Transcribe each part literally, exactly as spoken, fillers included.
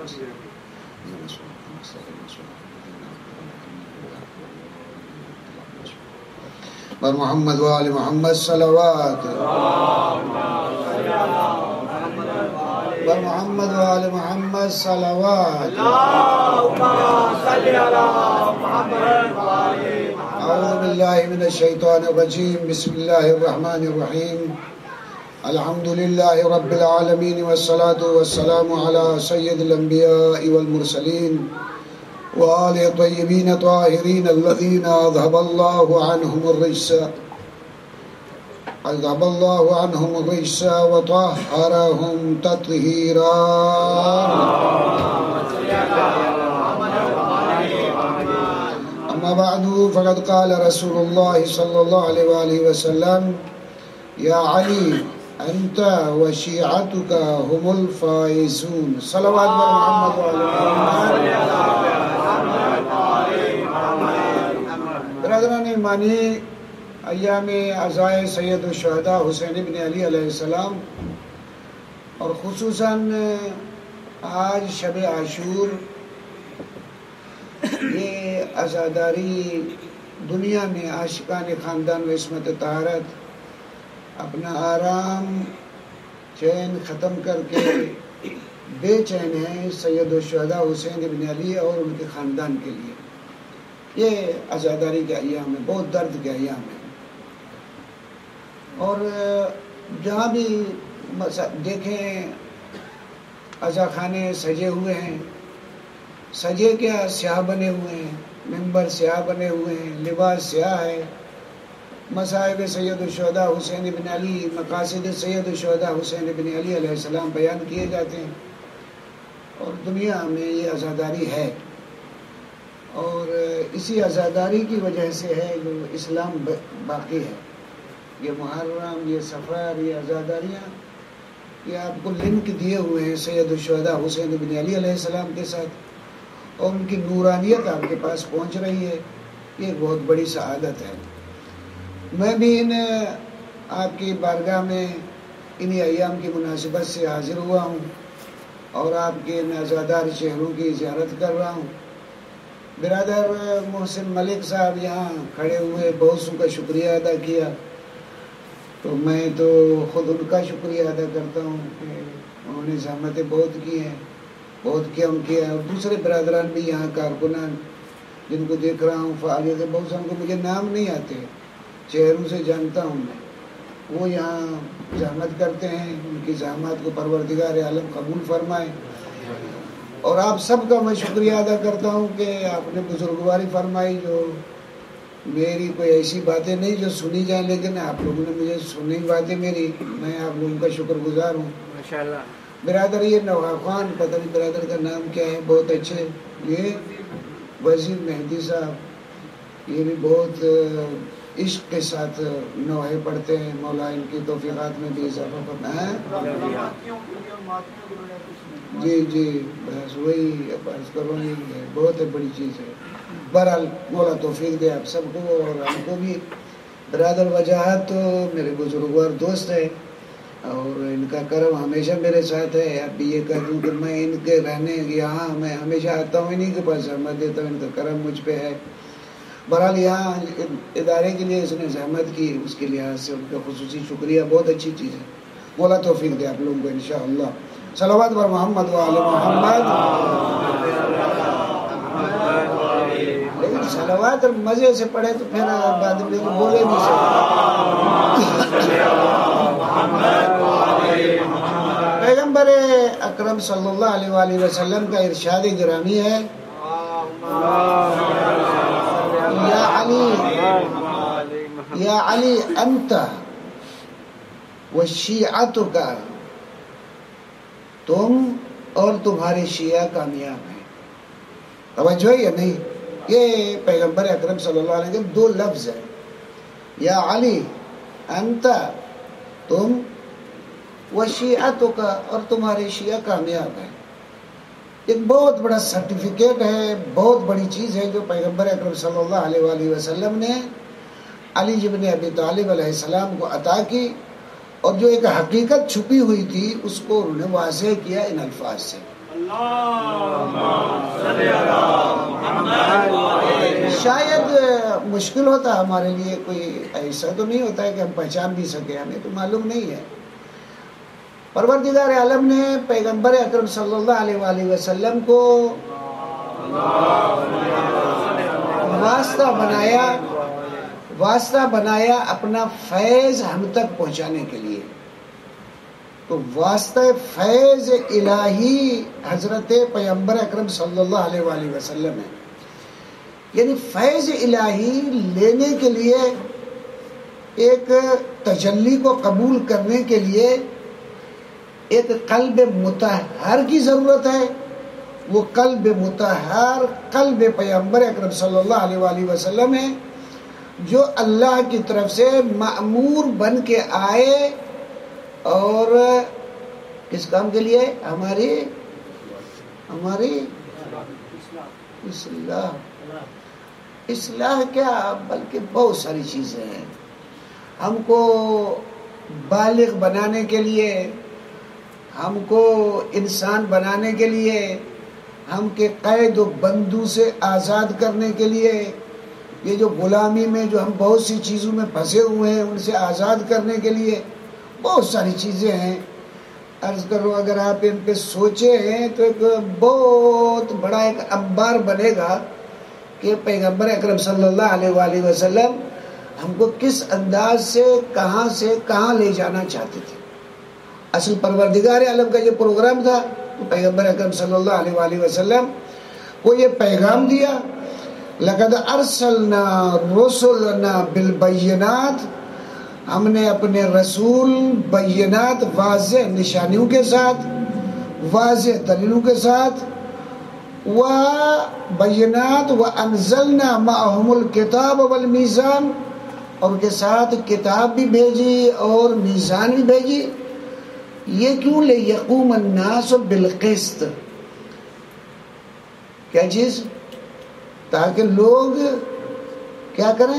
پر محمد و آل محمد صلوات پر محمد و آل محمد صلوات اعوذ باللہ من الشیطان الرجیم بسم اللہ الرحمن الرحیم الحمد للہ رب العالمین والصلاة والسلام علی سید الانبیاء والمرسلین وآل طیبین طاہرین الذین اذهب اللہ عنہم الرجس اذهب اللہ عنہم الرجس وطہرہم تطہیرا. اما بعد فقد قال رسول اللہ صلی اللہ علیہ وآلہ وسلم یا علی انت وشیعتک هم الفائزون. صلوات بر محمد وعلی محمد. برادران ایمانی، ایام عزائے سید الشہداء حسین ابن علی علیہ السلام اور خصوصاً آج شب عاشور، یہ عزاداری دنیا میں عاشقان خاندان و عصمت طہارت اپنا آرام چین ختم کر کے بے چین ہیں سید الشہداء حسین ابن علی اور ان کے خاندان کے لیے. یہ عزاداری کے ایام ہیں، بہت درد کے ایام ہیں. اور جہاں بھی دیکھیں عزا خانے سجے ہوئے ہیں، سجے کیا سیاہ بنے ہوئے ہیں، ممبر سیاہ بنے ہوئے ہیں، لباس سیاہ ہے. مصائب سید الشہداء حسین ابن علی، مقاصد سید الشہداء حسین ابن علی علیہ السلام بیان کیے جاتے ہیں. اور دنیا میں یہ عزاداری ہے، اور اسی عزاداری کی وجہ سے ہے جو اسلام باقی ہے. یہ محرم، یہ سفر، یہ عزاداریاں، یہ آپ کو لنک دیے ہوئے ہیں سید الشہداء حسین ابن علی علیہ السلام کے ساتھ، اور ان کی نورانیت آپ کے پاس پہنچ رہی ہے. یہ بہت بڑی سعادت ہے. میں بھی ان آپ کی بارگاہ میں انہی ایام کی مناسبت سے حاضر ہوا ہوں اور آپ کے ان عزادار چہروں کی زیارت کر رہا ہوں. برادر محسن ملک صاحب یہاں کھڑے ہوئے بہت سو کا شکریہ ادا کیا، تو میں تو خود ان کا شکریہ ادا کرتا ہوں کہ انہوں نے زحمتیں بہت کی ہیں، بہت کیا ان کیا. اور دوسرے برادران بھی یہاں کارکنان جن کو دیکھ رہا ہوں، فعالیت بہت سے، ان کو مجھے نام نہیں آتے، چہروں سے جانتا ہوں میں. وہ یہاں زحمت کرتے ہیں، ان کی زحمات کو پروردگار عالم قبول فرمائے. اور آپ سب کا میں شکریہ ادا کرتا ہوں کہ آپ نے بزرگواری فرمائی. جو میری کوئی ایسی باتیں نہیں جو سنی جائیں، لیکن آپ لوگوں نے مجھے سنی باتیں میری، میں آپ لوگوں کا شکر گزار ہوں. ماشاءاللہ. برادر یہ نواب خان، پتہ نہیں برادر کا نام کیا ہے، بہت اچھے. یہ وزیر مہدی صاحب، یہ بھی بہت عشق کے ساتھ نوحے پڑھتے ہیں. مولا ان کی توفیقات میں بھی اضافہ کرنا ہے. جی جی بس وہی بس کرو، یہ بہت بڑی چیز ہے. بہرحال مولا توفیق دے آپ سب کو اور ہم کو بھی. برادر وجاہت تو میرے بزرگوار دوست ہے اور ان کا کرم ہمیشہ میرے ساتھ ہے. اب بھی یہ کہہ دوں کہ میں ان کے رہنے یہاں میں ہمیشہ آتا ہوں، انہیں کے پاس زحمت دیتا ہوں، ان کا کرم مجھ پہ ہے. بہرحال یہاں ادارے کے لیے اس نے زحمت کی، اس کے لحاظ سے ان کا خصوصی شکریہ. بہت اچھی چیز ہے. مولا توفیق دے آپ لوگوں کو انشاءاللہ. صلوات بر محمد و آل محمد. لیکن صلوات مزے سے پڑھے تو پھر بعد میں بولے نہیں سکتے. پیغمبر اکرم صلی اللہ علیہ وآلہ وسلم کا ارشاد گرامی ہے، یا علی یا علی انت وشیعتک، تم اور تمہارے شیعہ کامیاب ہیں. توجہ ہے یا نہیں؟ یہ پیغمبر اکرم صلی اللہ علیہ وسلم دو لفظ ہیں، یا علی انت تم، وشیعتک اور تمہارے شیعہ کامیاب ہیں. ایک بہت بڑا سرٹیفکیٹ ہے، بہت بڑی چیز ہے جو پیغمبر اکرم صلی اللہ علیہ وآلہ وسلم نے علی ابن ابی طالب علیہ السلام کو عطا کی، اور جو ایک حقیقت چھپی ہوئی تھی اس کو انہوں نے واضح کیا ان الفاظ سے. شاید مشکل ہوتا ہمارے لیے، کوئی ایسا تو نہیں ہوتا ہے کہ ہم پہچان بھی سکیں، ہمیں تو معلوم نہیں ہے۔ پروردگار عالم نے پیغمبر اکرم صلی اللہ علیہ وآلہ وسلم کو واسطہ بنایا واسطہ بنایا اپنا فیض ہم تک پہنچانے کے لیے۔ تو واسطہ فیض الہی حضرت پیغمبر اکرم صلی اللہ علیہ وآلہ وسلم ہے، یعنی فیض الہی لینے کے لیے، ایک تجلی کو قبول کرنے کے لیے ایک قلب مطہر کی ضرورت ہے۔ وہ قلب مطہر قلب پیغمبر اکرم صلی اللہ علیہ وآلہ وسلم ہے، جو اللہ کی طرف سے مأمور بن کے آئے، اور کس کام کے لیے؟ ہماری ہماری اصلاح اصلاح کیا بلکہ بہت ساری چیزیں ہیں۔ ہم کو بالغ بنانے کے لیے، ہم کو انسان بنانے کے لیے، ہم کے قید و بندوں سے آزاد کرنے کے لیے، یہ جو غلامی میں جو ہم بہت سی چیزوں میں پھنسے ہوئے ہیں ان سے آزاد کرنے کے لیے بہت ساری چیزیں ہیں۔ عرض کرو اگر آپ ان پہ سوچے ہیں تو ایک بہت بڑا ایک انبار بنے گا کہ پیغمبر اکرم صلی اللہ علیہ وآلہ وسلم ہم کو کس انداز سے کہاں سے کہاں لے جانا چاہتے تھے۔ اصل پروردگار عالم کا یہ پروگرام تھا، پیغمبر اکرم صلی اللہ علیہ وآلہ وسلم کو یہ پیغام دیا، لقد ارسلنا رسلنا بالبینات، ہم نے اپنے رسول بینات واضح نشانیوں کے ساتھ، واضح دلیلوں کے ساتھ، و بینات و انزلنا معهم الکتاب والمیزان، اور ان کے ساتھ کتاب بھی بھیجی اور میزان بھی بھیجی۔ یہ کیوں؟ لیقوم الناس بالقسط، کیا چیز؟ تاکہ لوگ کیا کریں؟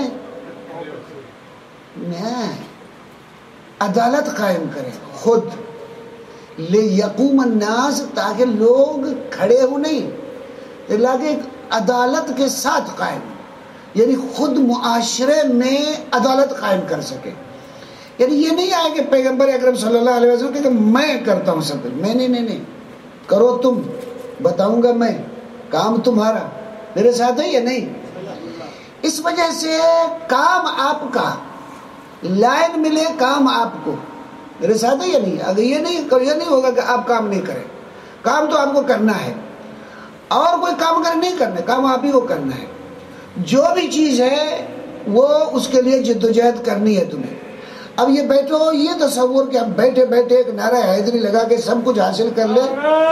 نہیں، عدالت قائم کریں خود۔ لیقوم الناس، تاکہ لوگ کھڑے ہو نہیں، لیکن عدالت کے ساتھ قائم، یعنی خود معاشرے میں عدالت قائم کر سکے۔ یعنی یہ نہیں آئے کہ پیغمبر اکرم صلی اللہ علیہ وسلم کہ میں کرتا ہوں سب کچھ، میں نہیں نہیں نہیں کرو تم، بتاؤں گا میں، کام تمہارا، میرے ساتھ ہے یا نہیں؟ اس وجہ سے کام آپ کا، لائن ملے کام آپ کو، میرے ساتھ ہے یا نہیں؟ اگر یہ نہیں یہ نہیں ہوگا کہ آپ کام نہیں کریں، کام تو آپ کو کرنا ہے، اور کوئی کام کر نہیں کرنا، کام آپ ہی کو کرنا ہے۔ جو بھی چیز ہے وہ اس کے لیے جدوجہد کرنی ہے تمہیں۔ اب یہ بیٹھو، یہ تصور کہ ہم بیٹھے بیٹھے ایک نعرہ حیدری لگا کے سب کچھ حاصل کر لیں،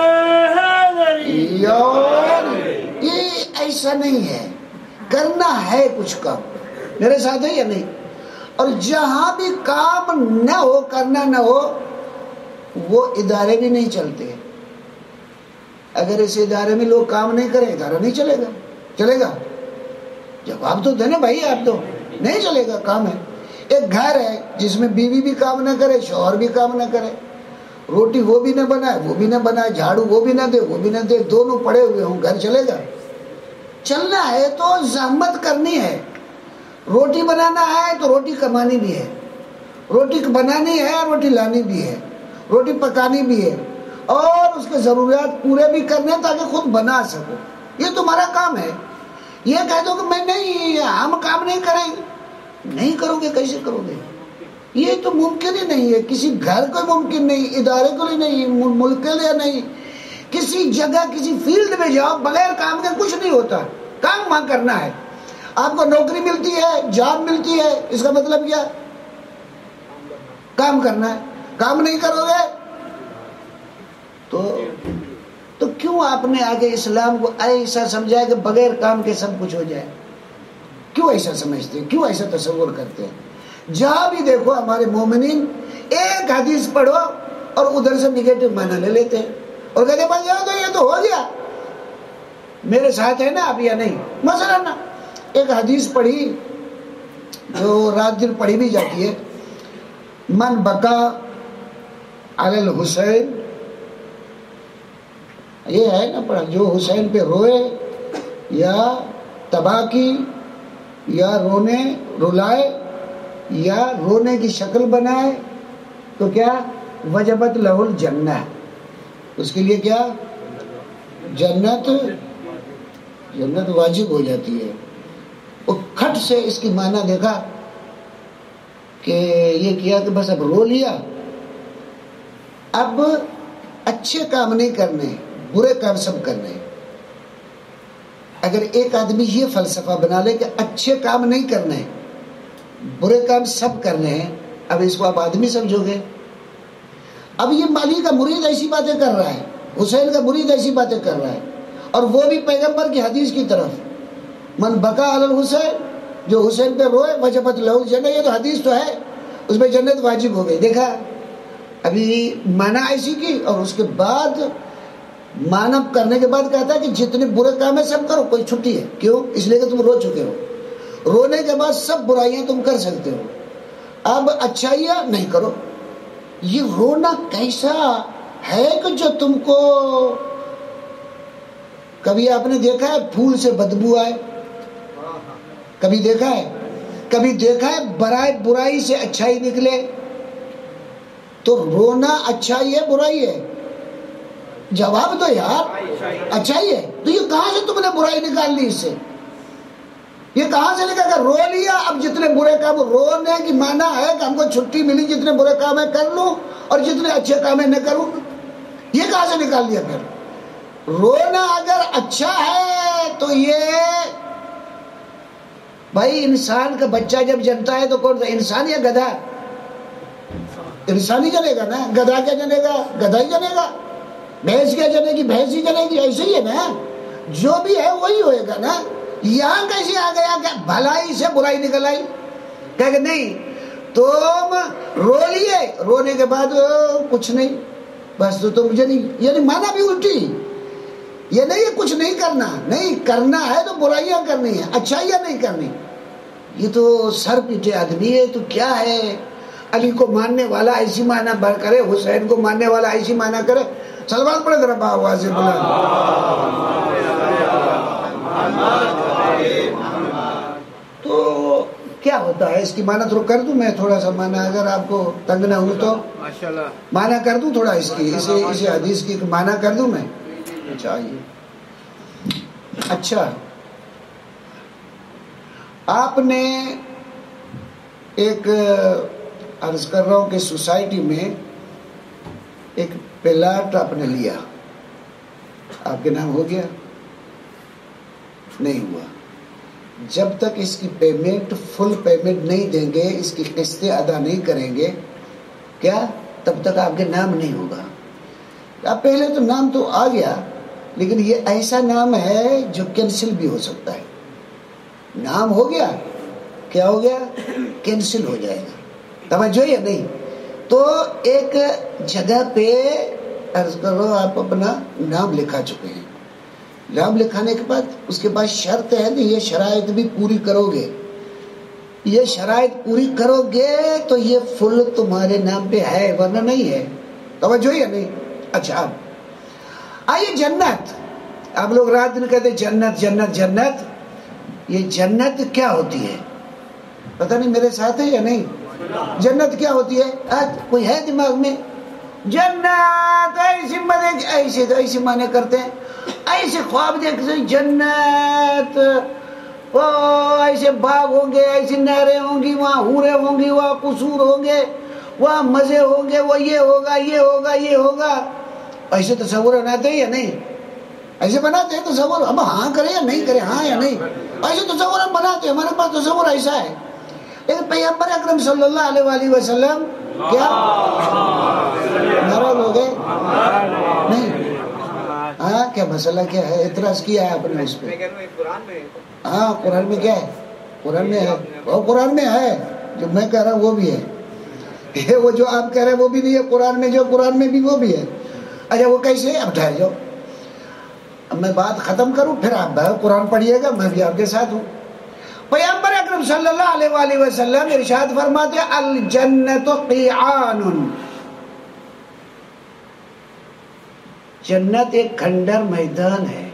یہ ایسا نہیں ہے، کرنا ہے کچھ کام، میرے ساتھ ہے یا نہیں؟ اور جہاں بھی کام نہ ہو، کرنا نہ ہو، وہ ادارے بھی نہیں چلتے۔ اگر اس ادارے میں لوگ کام نہیں کریں، ادارہ نہیں چلے گا۔ چلے گا؟ جواب تو دینا بھائی، آپ تو نہیں چلے گا، کام ہے۔ ایک گھر ہے جس میں بیوی بھی کام نہ کرے، شوہر بھی کام نہ کرے، روٹی وہ بھی نہ بنائے وہ بھی نہ بنائے، جھاڑو وہ بھی نہ دے وہ بھی نہ دے، دونوں پڑے ہوئے ہوں، گھر چلے گا؟ چلنا ہے تو زحمت کرنی ہے۔ روٹی بنانا ہے تو روٹی کمانی بھی ہے، روٹی بنانی ہے، روٹی لانی بھی ہے، روٹی پکانی بھی ہے، اور اس کے ضروریات پورے بھی کرنے تاکہ خود بنا سکو۔ یہ تمہارا کام ہے۔ یہ کہہ دو کہ میں نہیں، ہم کام نہیں کریں گے، نہیں کرو گے، کیسے کرو گے؟ یہ تو ممکن ہی نہیں ہے، کسی گھر کو ممکن نہیں، ادارے کو نہیں، ملک کے لیے نہیں، کسی جگہ کسی فیلڈ میں جاؤ، بغیر کام کے کچھ نہیں ہوتا۔ کام وہاں کرنا ہے۔ آپ کو نوکری ملتی ہے، جاب ملتی ہے، اس کا مطلب کیا؟ کام کرنا ہے۔ کام نہیں کرو گے تو تو کیوں آپ نے آگے اسلام کو ایسا سمجھا کہ بغیر کام کے سب کچھ ہو جائے؟ کیوں ایسا سمجھتے ہیں؟ کیوں ایسا تصور کرتے ہیں؟ جہاں بھی دیکھو ہمارے مومنین ایک حدیث پڑھو اور ادھر سے نگیٹو معنی لے لیتے ہیں اور کہتے ہیں بس جاؤ تو یہ تو ہو گیا، میرے ساتھ ہے نا آپ یا نہیں؟ مثلا نا ایک حدیث پڑھی جو رات دن پڑھی بھی جاتی ہے، من بکا علی الحسین یہ ہے نا پڑھا، جو حسین پہ روئے یا تباہ کی یا رونے رلائے یا رونے کی شکل بنائے تو کیا وجبت لہ الجنہ، اس کے لیے کیا جنت جنت واجب ہو جاتی ہے۔ اور کھٹ سے اس کی معنی دیکھا کہ یہ کیا کہ بس اب رو لیا، اب اچھے کام نہیں کرنے، برے کام سب کرنے۔ اگر ایک آدمی یہ فلسفہ بنا لے کہ اچھے کام نہیں کرنے، برے کام سب کرنے ہیں، اب اس کو آپ آدمی سمجھو گے؟ اب یہ مالی کا مرید ایسی باتیں کر رہا ہے، حسین کا مرید ایسی باتیں کر رہا ہے، اور وہ بھی پیغمبر کی حدیث کی طرف، من بکا علی الحسین، جو حسین پہ روئے وجبت لہ الجنہ، یہ تو حدیث تو ہے، اس میں جنت واجب ہو گئی۔ دیکھا ابھی معنی ایسی کی، اور اس کے بعد معنی کرنے کے بعد کہتا ہے کہ جتنے برے کام ہیں سب کرو، کوئی چھٹی ہے، کیوں؟ اس لیے کہ تم رو چکے ہو، رونے کے بعد سب برائیاں تم کر سکتے ہو، اب اچھائیاں نہیں کرو۔ یہ رونا کیسا ہے کہ جو تم کو، کبھی آپ نے دیکھا ہے پھول سے بدبو آئے؟ کبھی دیکھا ہے؟ کبھی دیکھا ہے برائے برائی سے اچھائی نکلے؟ تو رونا اچھائی ہے برائی ہے؟ جواب دو یار، اچھائی ہے۔ تو یہ کہاں سے تم نے برائی نکال لی؟ اس سے یہ کہاں سے نکال کر رو لیا؟ اب جتنے برے کام، رونے کی معنی ہے کہ ہم کو چھٹی ملی، جتنے برے کام ہے کر لوں اور جتنے اچھے کام ہے نہ کروں، یہ کہاں سے نکال لیا؟ پھر رونا اگر اچھا ہے تو یہ بھائی انسان کا بچہ جب جنتا ہے تو کون سا انسان یا گدھا؟ انسان ہی جنے گا نا، گدھا کیا جنے گا؟ گدھا ہی جنے گا۔ بھینس کیا جنے گی؟ بھینس ہی جنے گی۔ ایسے ہی ہے نا، جو بھی ہے وہی ہوئے گا نا۔ یہاں کیسے آ گیا کہ بھلائی سے برائی نکل آئی؟ کہ نہیں تم رو لیے، رونے کے بعد کچھ نہیں، بس تو تم مجھے نہیں، یعنی مانا بھی الٹی، یہ نہیں ہے کچھ نہیں کرنا، نہیں کرنا ہے تو برائیاں کرنی ہیں، اچھائیاں نہیں کرنی۔ یہ تو سر پیٹے آدمی ہے۔ تو کیا ہے، علی کو ماننے والا ایسی معنی بھر کرے، حسین کو ماننے والا ایسی معنی کرے۔ سلوات پڑھے ذرا آواز سے بلند۔ تو کیا ہوتا ہے اس کی معنی تھوڑا کر دوں میں، تھوڑا سا معنی اگر آپ کو تنگ نہ ہو تو معنی کر دوں تھوڑا اس کی، اسے اسے حدیث کی معنی کر دوں میں؟ چاہیے۔ اچھا، آپ نے ایک عرض کر رہا ہوں کہ سوسائٹی میں ایک پلاٹ آپ نے لیا، آپ کے نام ہو گیا؟ نہیں ہوا۔ جب تک اس کی پیمنٹ فل پیمنٹ نہیں دیں گے، اس کی قسطیں ادا نہیں کریں گے، کیا تب تک آپ کے نام نہیں ہوگا۔ اب پہلے تو نام تو آ گیا، لیکن یہ ایسا نام ہے جو کینسل بھی ہو سکتا ہے۔ نام ہو گیا، کیا ہو گیا؟ کینسل ہو جائے گا۔ توجہ یا نہیں؟ تو ایک جگہ پہ عرض کرو آپ اپنا نام لکھا چکے ہیں، نام لکھانے کے بعد اس کے بعد شرط ہے کہ یہ شرائط بھی پوری کرو گے، یہ شرائط پوری کرو گے تو یہ فل تمہارے نام پہ ہے، ورنہ نہیں ہے۔ توجہ یا نہیں؟ اچھا، اب آئیے جنت۔ آپ لوگ رات دن کہتے جنت جنت جنت، یہ جنت کیا ہوتی ہے؟ پتہ نہیں میرے ساتھ ہے یا نہیں؟ جنت کیا ہوتی ہے؟ آج کوئی ہے دماغ میں؟ جنت ایسی مانے، ایسے تو ایسے مانے کرتے ہیں، ایسے خواب دیکھتے جنت، وہ ایسے باغ ہوں گے، ایسی نہریں ہوں گی، وہاں حوریں ہوں گی، وہاں قصور ہوں گے، وہاں مزے ہوں گے، وہ یہ ہوگا یہ ہوگا یہ ہوگا۔ ایسے تصور بناتے ہیں یا نہیں؟ ایسے بناتے ہیں تصور؟ ہم ہاں کریں یا نہیں کریں، ہاں یا نہیں؟ ایسے تصور ہم بناتے ہیں، ہمارے پاس تصور ایسا ہے۔ لیکن پیغمبر اکرم صلی اللہ علیہ وآلہ وسلم کیا ناراض ہو گئے؟ نہیں؟ ہاں، کیا مسئلہ کیا ہے؟ اعتراض کیا ہے آپ نے اس پہ؟ ہاں، قرآن میں کیا ہے؟ قرآن میں ہے، وہ قرآن میں ہے، جو میں کہہ رہا ہوں وہ بھی ہے، وہ جو آپ کہہ رہے ہیں وہ بھی نہیں ہے قرآن میں، جو قرآن میں بھی وہ بھی ہے۔ اچھا، وہ کیسے ہے؟ اب ٹھہر جاؤ، اب میں بات ختم کروں، پھر آپ قرآن پڑھیے گا، میں بھی آپ کے ساتھ ہوں۔ پیغمبر اکرم صلی اللہ علیہ وآلہ وسلم ارشاد فرماتے ہیں الجنت قیعان، جنت ایک کھنڈر میدان ہے.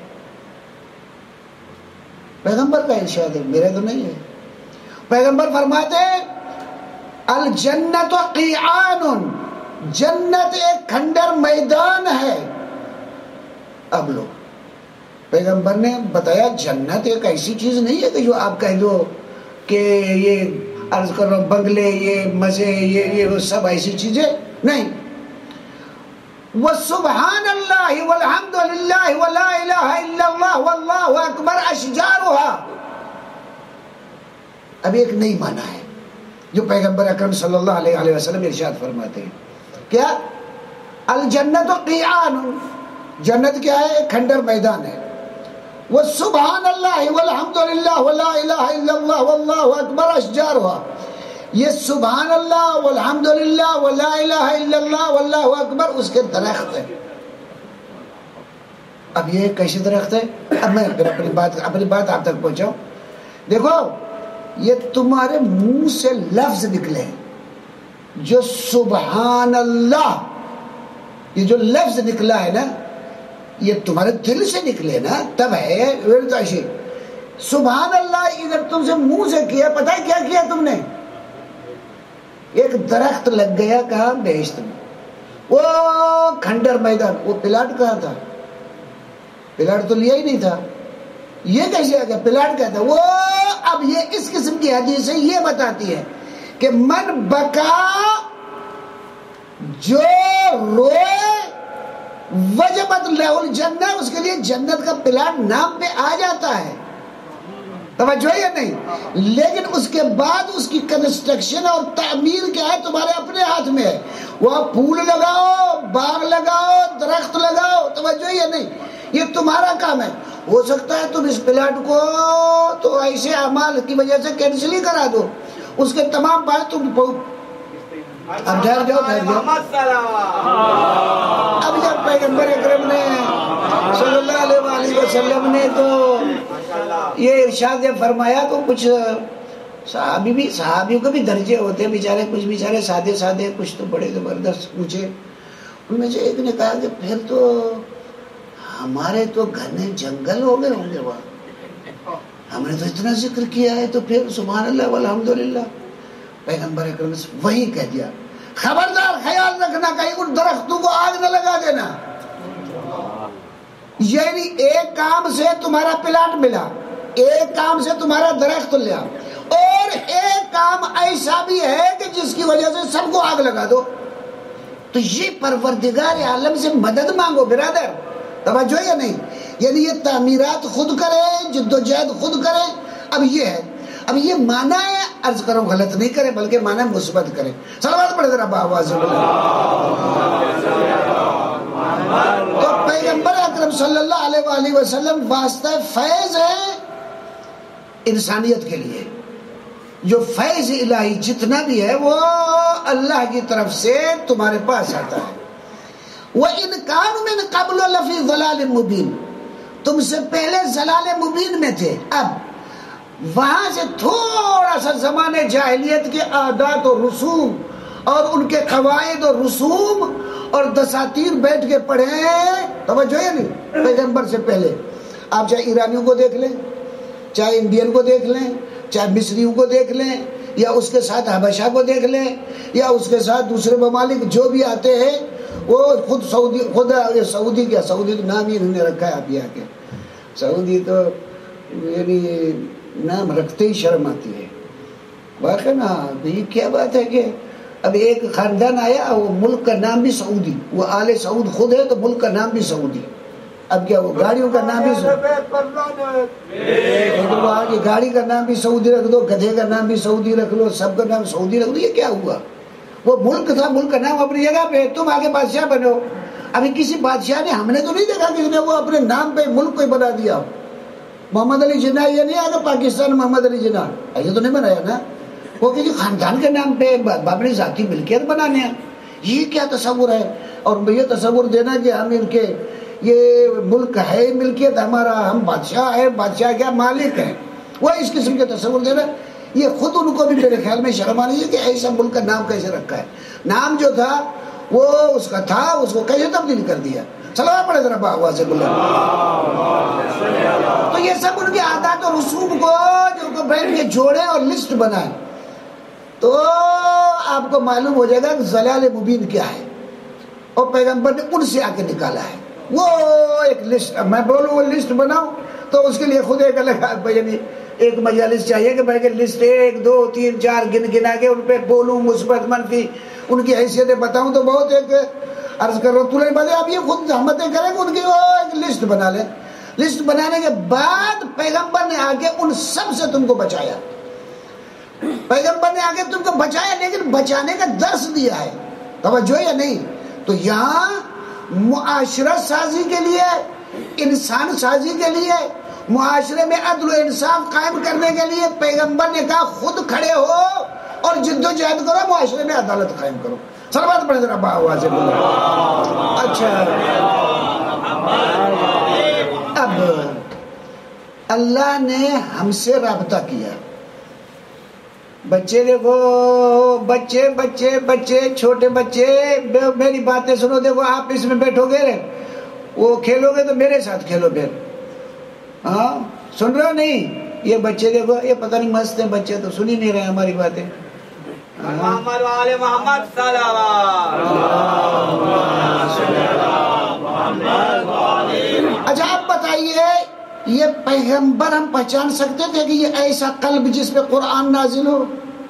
پیغمبر کا ارشاد ہے، میرے تو نہیں ہے. پیغمبر فرماتے ہیں الجنت قیعان، جنت ایک کھنڈر میدان ہے. اب لو پیغمبر نے بتایا جنت ایک ایسی چیز نہیں ہے کہ جو آپ کہہ دو کہ یہ عرض کر رہا ہوں بنگلے، یہ مزے، یہ یہ سب ایسی چیزیں نہیں. وسبحان اللہ والحمد للہ ولا الہ الا اللہ واللہ اکبر اشجارها. اب ایک نئی معنی ہے جو پیغمبر اکرم صلی اللہ علیہ وسلم ارشاد فرماتے ہیں. کیا؟ الجنت قیعان، جنت کیا ہے؟ ایک کھنڈر میدان ہے. وسبحان اللہ والحمد للہ ولا الہ الا اللہ واللہ اکبر اشجارها. یہ سبحان اللہ والحمد للہ ولا الہ الا اللہ واللہ اکبر اس کے درخت ہے. اب یہ کیسے درخت ہے؟ اب میں پھر اپنی بات اپنی بات آپ تک پہنچاؤں. دیکھو یہ تمہارے منہ سے لفظ نکلے جو سبحان اللہ، یہ جو لفظ نکلا ہے نا یہ تمہارے دل سے نکلے نا تب ہے. سبحان اللہ ادھر تم سے منہ سے کیا، پتہ ہے کیا کیا تم نے؟ ایک درخت لگ گیا کہاں؟ بہشت میں. وہ کھنڈر میدان، وہ پلاٹ کہاں تھا؟ پلاٹ تو لیا ہی نہیں تھا. یہ کیسے آ گیا؟ پلاٹ کہتا ہے وہ. اب یہ اس قسم کی حدیث یہ بتاتی ہے کہ من بکا، جو روئے وجبت لہ الجنہ، اس کے لیے جنت کا پلاٹ نام پہ آ جاتا ہے. توجہ یا نہیں؟ لیکن اس کے بعد اس کی کنسٹرکشن اور تعمیر کیا ہے؟ تمہارے اپنے ہاتھ میں ہے. وہ پھول لگاؤ، باغ لگاؤ، درخت لگاؤ. توجہ یا نہیں؟ یہ تمہارا کام ہے. ہو سکتا ہے تم اس پلاٹ کو تو ایسے اعمال کی وجہ سے کینسل ہی کرا دو، اس کے تمام بات تم اب ٹھہر جاؤ ٹھہر جاؤ. اب جب پیغمبر اکرم نے صلی اللہ علیہ وآلہ وسلم نے تو یہ ارشاد فرمایا تو کچھ صحابی بھی صحابیوں کے بھی درجے ہوتے ہیں بیچارے، کچھ بیچارے سادے سادے، کچھ تو بڑے زبردست پوچھے. ان میں سے ایک نے کہا کہ پھر تو ہمارے تو گھنے جنگل ہو گئے ہوں گے وہاں، ہم نے تو اتنا ذکر کیا ہے تو پھر سبحان اللہ والحمدللہ. پیغمبر اکرم نے وہی کہہ دیا خبردار خیال رکھنا کہیں ان درختوں کو آگ نہ لگا دینا. یعنی ایک کام سے تمہارا پلاٹ ملا، ایک کام سے تمہارا درخت لیا، اور ایک کام ایسا بھی ہے کہ جس کی وجہ سے سب کو آگ لگا دو. تو یہ پروردگار عالم سے مدد مانگو برادر. توجہ یا نہیں؟ یعنی یہ تعمیرات خود کریں، جدوجہد خود کریں. اب یہ ہے، اب یہ معنی ہے، عرض کرو غلط نہیں کریں بلکہ معنی مثبت کریں. صلوات پڑھے ذرا بآواز. تو پیغمبر اکرم صلی اللہ علیہ وآلہ وسلم واسطہ فیض ہے انسانیت کے لیے. جو فیض الہی جتنا بھی ہے وہ اللہ کی طرف سے تمہارے پاس آتا ہے. وَإِنْ كَانُوا مِنْ قَبْلُ لَفِي ضَلَالٍ مُبِينٍ، تم سے پہلے ضلال مبین میں تھے. اب وہاں سے تھوڑا سا زمانے جاہلیت کے عادات و رسوم اور ان کے قواعد و رسوم اور دساتیر بیٹھ کے پڑھے. توجہ ہے نہیں؟ پیغمبر سے پہلے آپ چاہے ایرانیوں کو دیکھ لیں، چاہے انڈین کو دیکھ لیں، چاہے مصریوں کو دیکھ لیں، یا اس کے ساتھ حبشہ کو دیکھ لیں، یا اس کے ساتھ دوسرے ممالک جو بھی آتے ہیں وہ خود سعودی خود سعودی کیا سعودی تو نام ہی انہوں نے رکھا ہے. آپ یہ آ کے سعودی تو یعنی نام رکھتے ہی شرم آتی ہے. واقعی نا یہ کیا بات ہے کہ اب ایک خاندان آیا، وہ ملک کا نام بھی سعودی، وہ آل سعود خود ہے تو ملک کا نام بھی سعودی. اب کیا وہ گاڑیوں کا نام بھی سعودی، گاڑی کا نام بھی سعودی رکھ دو، گدھے کا نام بھی سعودی رکھ لو، سب کا نام سعودی رکھ دو. یہ کیا ہوا؟ وہ ملک تھا، ملک کا نام اپنی جگہ پہ، تم آگے بادشاہ بنو. ابھی کسی بادشاہ نے، ہم نے تو نہیں دیکھا کسی نے وہ اپنے نام پہ ملک کو بنا دیا. محمد علی جناح یہ نہیں آگا پاکستان محمد علی جناح، ایسے تو نہیں بنایا نا. وہ کسی خاندان کے نام پہ اپنی ذاتی ملکیت بنانے ہیں. یہ کیا تصور ہے؟ اور یہ تصور دینا کہ ہم ان کے یہ ملک ہے ملکیت ہمارا، ہم بادشاہ ہے، بادشاہ کیا مالک ہے، وہ اس قسم کے تصور دینا، یہ خود ان کو بھی میرے خیال میں شرم آنی ہے کہ ایسا ملک کا نام کیسے رکھا ہے. نام جو تھا وہ اس کا تھا، اس کو کیسے تبدیل کر دیا. صلوات پڑھے ذرا آواز سے بولے. تو یہ سب ان کے عادات اور رسوم کو جو بیٹھ کے جوڑے اور لسٹ بنائے تو آپ کو معلوم ہو جائے گا کہ ضلال مبین کیا ہے. اور پیغمبر نے ان سے آ کے نکالا ہے وہ ایک لسٹ. میں بولوں وہ لسٹ بناؤں تو اس کے لیے خود ایک الگ یعنی ایک مجالس چاہیے کہ بھائی لسٹ ایک دو تین چار گن گنا کے ان پہ بولوں مثبت منفی ان کی حیثیتیں بتاؤں تو بہت ایک عرض کر رہا ہوں. تلے بازے آپ یہ خود زحمتیں کریں کہ ان کی وہ ایک لسٹ بنا لیں. لسٹ بنانے کے بعد پیغمبر نے آگے ان سب سے تم کو بچایا. پیغمبر نے آگے تم کو بچایا لیکن بچانے کا درس دیا ہے. توجہ یا نہیں؟ تو یہاں معاشرت سازی کے لیے انسان سازی کے لیے معاشرے میں عدل و انصاف قائم کرنے کے لیے پیغمبر نے کہا خود کھڑے ہو اور جد و جہد کرو معاشرے میں عدالت قائم کرو. صلوات پڑھے ذرا آواز سے بولو. اچھا اب اللہ نے ہم سے رابطہ کیا. بچے دیکھو بچے بچے بچے چھوٹے بچے میری باتیں سنو. دیکھو آپ اس میں بیٹھو گے وہ کھیلو گے تو میرے ساتھ کھیلو پھر. ہاں سن رہے ہو نہیں؟ یہ بچے دیکھو یہ پتہ نہیں مست ہیں بچے تو سن ہی نہیں رہے ہماری باتیں. محمد والے محمد اچھا آپ بتائیے یہ پیغمبر ہم پہچان سکتے تھے کہ یہ ایسا قلب جس پہ قرآن نازل ہو؟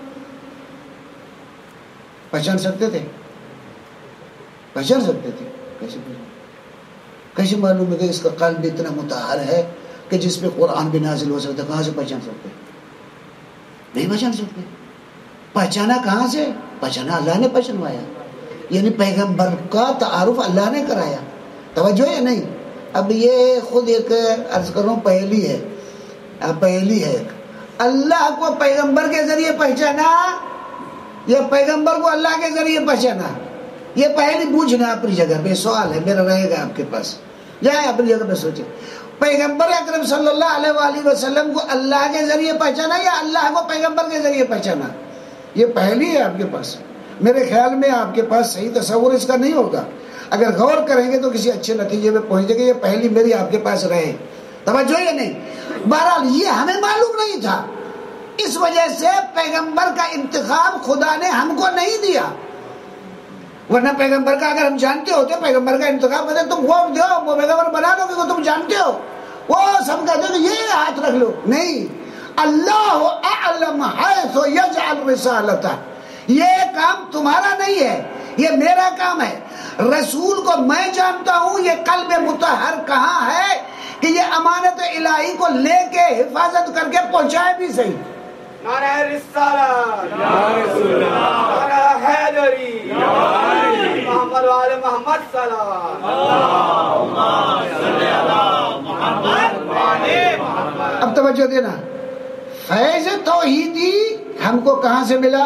پہچان سکتے تھے؟ پہچان سکتے تھے؟ کیسے کیسے معلوم ہے کہ اس کا قلب اتنا مطہر ہے کہ جس پہ قرآن بھی نازل ہو سکتا ہے؟ کہاں سے پہچان سکتے؟ نہیں پہچان سکتے. پہچانا کہاں سے؟ پہچانا اللہ نے پہچانوایا. یعنی پیغمبر کا تعارف اللہ نے کرایا. توجہ ہے نہیں؟ اب یہ خود ایک عرض کروں پہلی ہے پہلی ہے اللہ کو پیغمبر کے ذریعے پہچانا یا پیغمبر کو اللہ کے ذریعے پہچانا. یہ پہلی بوجھنا اپنی جگہ پہ سوال ہے میرا رہے گا آپ کے پاس. جائے اپنی جگہ پہ سوچیں پیغمبر اکرم صلی اللہ علیہ وآلہ وسلم کو اللہ کے ذریعے پہچانا یا اللہ کو پیغمبر کے ذریعے پہچانا. یہ پہلی ہے آپ کے پاس. میرے خیال میں آپ کے پاس صحیح تصور اس کا نہیں ہوگا. اگر غور کریں گے تو کسی اچھے نتیجے میں پہنچے گے. یہ پہلی میری آپ کے پاس رہے. توجہ یا نہیں؟ بہرحال یہ ہمیں معلوم نہیں تھا اس وجہ سے پیغمبر کا انتخاب خدا نے ہم کو نہیں دیا. ورنہ پیغمبر کا اگر ہم جانتے ہوتے پیغمبر کا انتخاب کرتے تم ووٹ دو وہ پیغمبر بنا دو کہ تم جانتے ہو وہ سب کہتے ہو یہ ہاتھ رکھ لو. نہیں اللہ اعلم حیث یجعل رسالتہ. یہ کام تمہارا نہیں ہے یہ میرا کام ہے. رسول کو میں جانتا ہوں یہ قلب مطہر کہاں ہے کہ یہ امانت الہی کو لے کے حفاظت کر کے پہنچائے بھی صحیح. نعرہ رسالت یا رسول اللہ نعرہ حیدری یا علی محمد والے محمد صلوات اللہم صلی علی محمد والے محمد. اب توجہ دینا. فیض توحیدی ہم کو کہاں سے ملا؟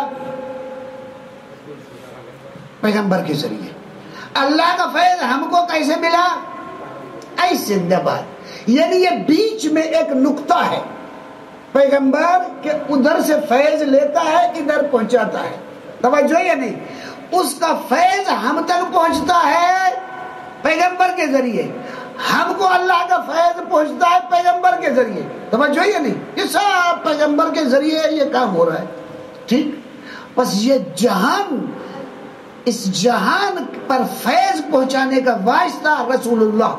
پیغمبر کے ذریعے. اللہ کا فیض ہم کو کیسے ملا؟ ایسے بات یعنی یہ بیچ میں ایک نقطہ ہے. پیغمبر کے ادھر سے فیض لیتا ہے ادھر پہنچاتا ہے. توجہ یا نہیں؟ اس کا فیض ہم تک پہنچتا ہے پیغمبر کے ذریعے. ہم کو اللہ کا فیض پہنچتا ہے پیغمبر کے ذریعے. توجہ یا نہیں؟ یہ سب پیغمبر کے ذریعے یہ کام ہو رہا ہے. ٹھیک. بس یہ جہان اس جہان پر فیض پہنچانے کا واسطہ رسول اللہ.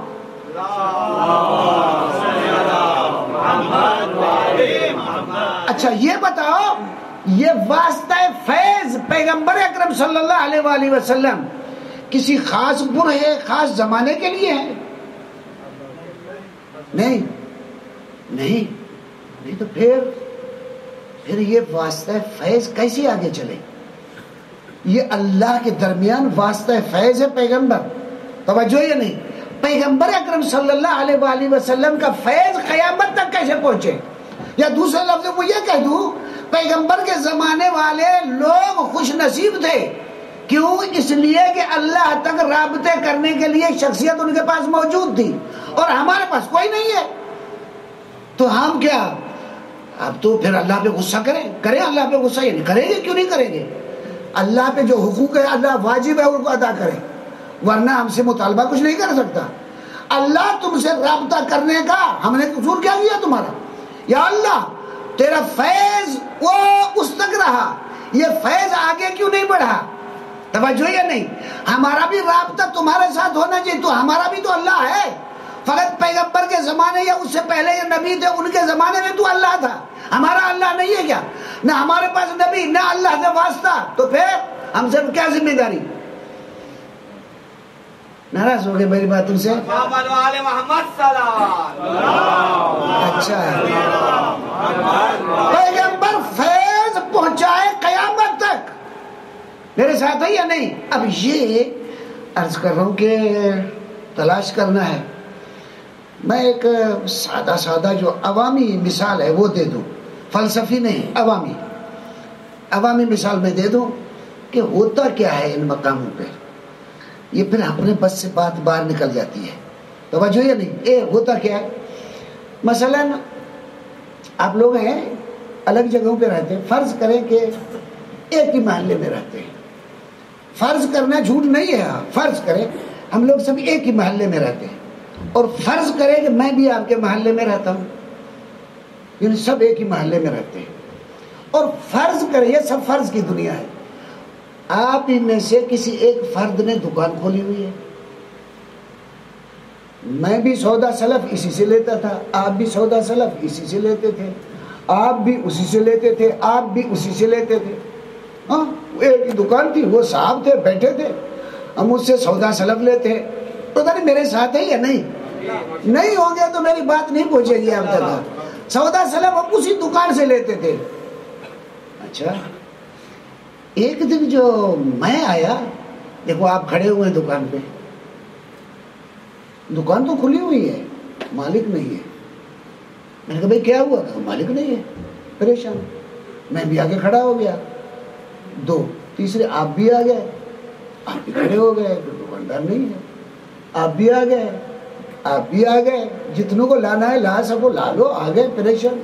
اچھا یہ بتاؤ یہ واسطہ فیض پیغمبر اکرم صلی اللہ علیہ وآلہ وسلم کسی خاص برہے خاص زمانے کے لیے ہے؟ نہیں نہیں نہیں تو پھر پھر یہ واسطہ فیض کیسے آگے چلے؟ یہ اللہ کے درمیان واسطہ فیض ہے پیغمبر. توجہ یا نہیں؟ پیغمبر اکرم صلی اللہ علیہ وآلہ وسلم کا فیض قیامت تک کیسے پہنچے؟ یا دوسرے لفظ میں یہ کہہ دوں پیغمبر کے زمانے والے لوگ خوش نصیب تھے. کیوں؟ اس لیے کہ اللہ تک رابطے کرنے کے لیے شخصیت ان کے پاس موجود تھی اور ہمارے پاس کوئی نہیں ہے. تو ہم کیا اب تو پھر اللہ پہ غصہ کریں کریں اللہ پہ غصہ؟ یہ نہیں کریں گے. کیوں نہیں کریں گے؟ اللہ پہ جو حقوق ہے اللہ واجب ہے ان کو ادا کریں. ورنہ ہم سے مطالبہ کچھ نہیں کر سکتا. اللہ تم سے رابطہ کرنے کا ہم نے قصور کیا کیا تمہارا؟ یا اللہ تیرا فیض وہ اس تک رہا، یہ فیض آگے کیوں نہیں بڑھا؟ توجہ یا نہیں؟ ہمارا بھی رابطہ تمہارے ساتھ ہونا چاہیے. تو ہمارا بھی تو اللہ ہے. فقط پیغمبر کے زمانے یا اس سے پہلے یہ نبی تھے، ان کے زمانے میں تو اللہ تھا. ہمارا اللہ نہیں ہے کیا؟ نہ ہمارے پاس نبی نہ اللہ سے واسطہ، تو پھر ہم سب کیا ذمہ داری؟ ناراض ہو گئے میری بات ان سے؟ محمد وآل محمد سلام. اچھا پیغمبر فیض پہنچائے قیامت تک. میرے ساتھ ہے یا نہیں؟ اب یہ عرض کر رہا ہوں کہ تلاش کرنا ہے. میں ایک سادہ سادہ جو عوامی مثال ہے وہ دے دوں، فلسفی نہیں، عوامی عوامی مثال میں دے دوں کہ ہوتا کیا ہے ان مقاموں پہ. یہ پھر اپنے بس سے بات باہر نکل جاتی ہے. توجہ یا نہیں؟ اے ہوتا کیا ہے؟ مثلا آپ لوگ ہیں الگ جگہوں پہ رہتے ہیں، فرض کریں کہ ایک ہی محلے میں رہتے ہیں. فرض کرنا جھوٹ نہیں ہے، فرض کریں ہم لوگ سب ایک ہی محلے میں رہتے ہیں، اور فرض کریں کہ میں بھی آپ کے محلے میں رہتا ہوں، یعنی سب ایک ہی محلے میں رہتے ہیں. اور فرض کریں یہ سب فرض کی دنیا ہے، آپ ہی میں سے کسی ایک فرد نے دکان کھولی ہوئی ہے. میں بھی سودا سلف اسی سے لیتا تھا، آپ بھی سودا سلف اسی سے لیتے تھے، آپ بھی اسی سے لیتے تھے، آپ بھی اسی سے لیتے تھے. ہاں ایک ہی دکان تھی، وہ صاحب تھے بیٹھے تھے، ہم اس سے سودا سلف لیتے ہیں. پتہ نہیں میرے ساتھ ہے یا نہیں؟ نہیں ہوں گے تو میری بات نہیں پہنچے گی آپ تک. سودا سلف ہم اسی دکان سے لیتے تھے. اچھا ایک دن جو میں آیا، دیکھو آپ کھڑے ہوئے ہیں دکان پہ، دکان تو کھلی ہوئی ہے، مالک نہیں ہے. میں نے کہا بھائی کیا ہوا؟ مالک نہیں ہے، پریشان. میں بھی آگے کھڑا ہو گیا، دو تیسرے آپ بھی آ گئے، آپ بھی کھڑے ہو گئے، دکاندار نہیں ہے. آپ بھی آ گئے، آپ بھی آ گئے، جتنوں کو لانا ہے لا سکو لا لو، آ گئے پریشان.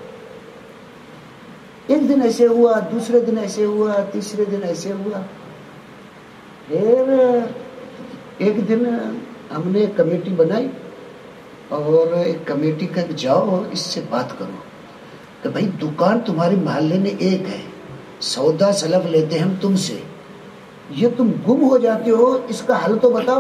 ایک دن ایسے ہوا، دوسرے دن ایسے ہوا، تیسرے دن ایسے ہوا. پھر ایک دن ہم نے ایک کمیٹی بنائی اور ایک کمیٹی کا جاؤ اس سے بات کرو کہ بھائی دکان تمہارے محلے میں ایک ہے، سودا سلف لیتے ہیں ہم تم سے، یہ تم گم ہو جاتے ہو، اس کا حل تو بتاؤ،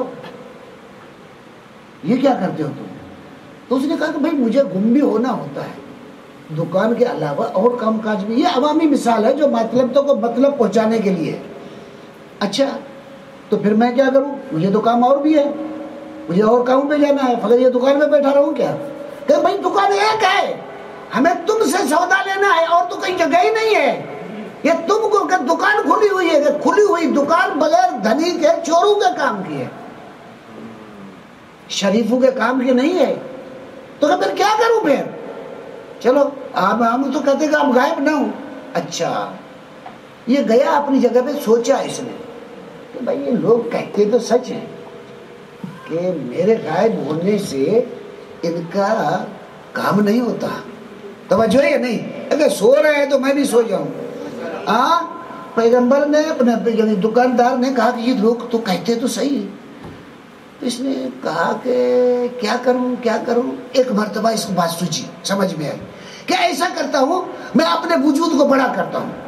یہ کیا کرتے ہو تم؟ تو اس نے کہا کہ بھائی مجھے گم بھی ہونا ہوتا ہے، دکان کے علاوہ اور کام کاج بھی. یہ عوامی مثال ہے جو مطلب تو کو مطلب پہنچانے کے لیے. اچھا تو پھر میں کیا کروں؟ مجھے تو کام اور بھی ہے، مجھے اور کاموں پہ جانا ہے، فقط یہ دکان میں بیٹھا رہوں کیا؟ کہ بھائی دکان ایک ہے، ہمیں تم سے سودا لینا ہے اور تو کہیں جگہ ہی نہیں ہے. یہ تم کو کہ دکان کھلی ہوئی ہے، کہ کھلی ہوئی دکان بغیر دھنی کے چوروں کے کام کی ہے، شریفوں کے کام کی نہیں ہے. تو کہ پھر کیا کروں؟ پھر چلو آپ ہم تو کہتے کہ آپ غائب نہ ہوں. اچھا یہ گیا اپنی جگہ پہ، سوچا اس نے کہ بھائی یہ لوگ کہتے تو سچ ہیں کہ میرے غائب ہونے سے ان کا کام نہیں ہوتا. توجہ ہے یا نہیں؟ اگر سو رہے ہیں تو میں بھی سو جاؤں. ہاں پیغمبر نے اپنے یعنی دکاندار نے کہا کہ یہ لوگ تو کہتے تو صحیح. تو اس نے کہا کہ کیا کروں کیا کروں. ایک مرتبہ اس کو بات سوچی، سمجھ میں آئی کہ ایسا کرتا ہوں میں اپنے وجود کو بڑا کرتا ہوں.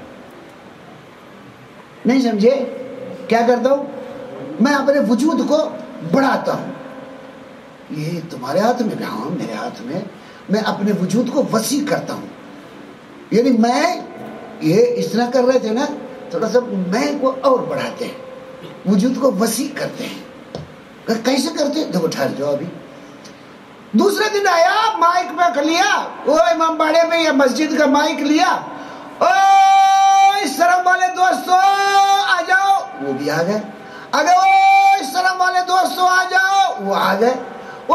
نہیں سمجھے؟ کیا کرتا ہوں؟ میں اپنے وجود کو بڑھاتا ہوں. یہ تمہارے ہاتھ میں؟ ہاں میرے ہاتھ میں. میں اپنے وجود کو وسیع کرتا ہوں. یعنی میں یہ اس طرح کر رہے تھے نا، تھوڑا سا میں کو اور بڑھاتے ہیں، وجود کو وسیع کرتے ہیں. کیسے کرتے؟ دیکھو ٹھہر جاؤ ابھی. دوسرے دن آیا، مائک پہ لیا، وہ امام باڑے میں یا مسجد کا مائک لیا، او اس طرف والے دوستو آ جاؤ، وہ بھی آ گئے. اگر او اس طرف والے دوستو آ جاؤ، وہ آ گئے. او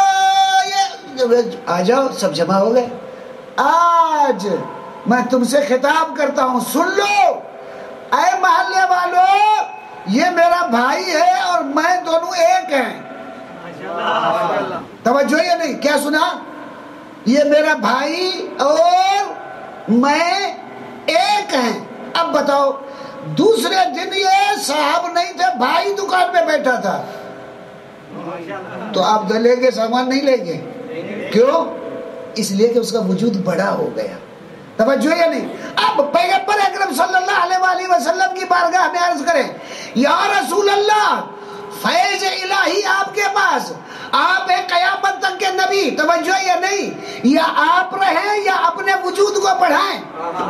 یہ آ جاؤ، سب جمع ہو گئے. آج میں تم سے خطاب کرتا ہوں، سن لو اے محلے والوں، یہ میرا بھائی ہے اور میں دونوں ایک ہیں. توجہ یا نہیں؟ کیا سنا؟ یہ میرا بھائی اور میں ایک ہیں. اب بتاؤ دوسرے دن یہ صاحب نہیں تھے، بھائی دکان میں بیٹھا تھا. تو آپ تو لے کے سامان نہیں لیں گے، کیوں؟ اس لیے کہ اس کا وجود بڑا ہو گیا. توجہ یا نہیں؟ اب پیغمبر اکرم صلی اللہ علیہ وآلہ وسلم کی بارگاہ میں عرض کریں، یا رسول اللہ، فیض الہی آپ کے پاس، آپ ہیں قیامت تک کے نبی. توجہ یا نہیں؟ یا آپ رہیں یا اپنے وجود کو بڑھائیں،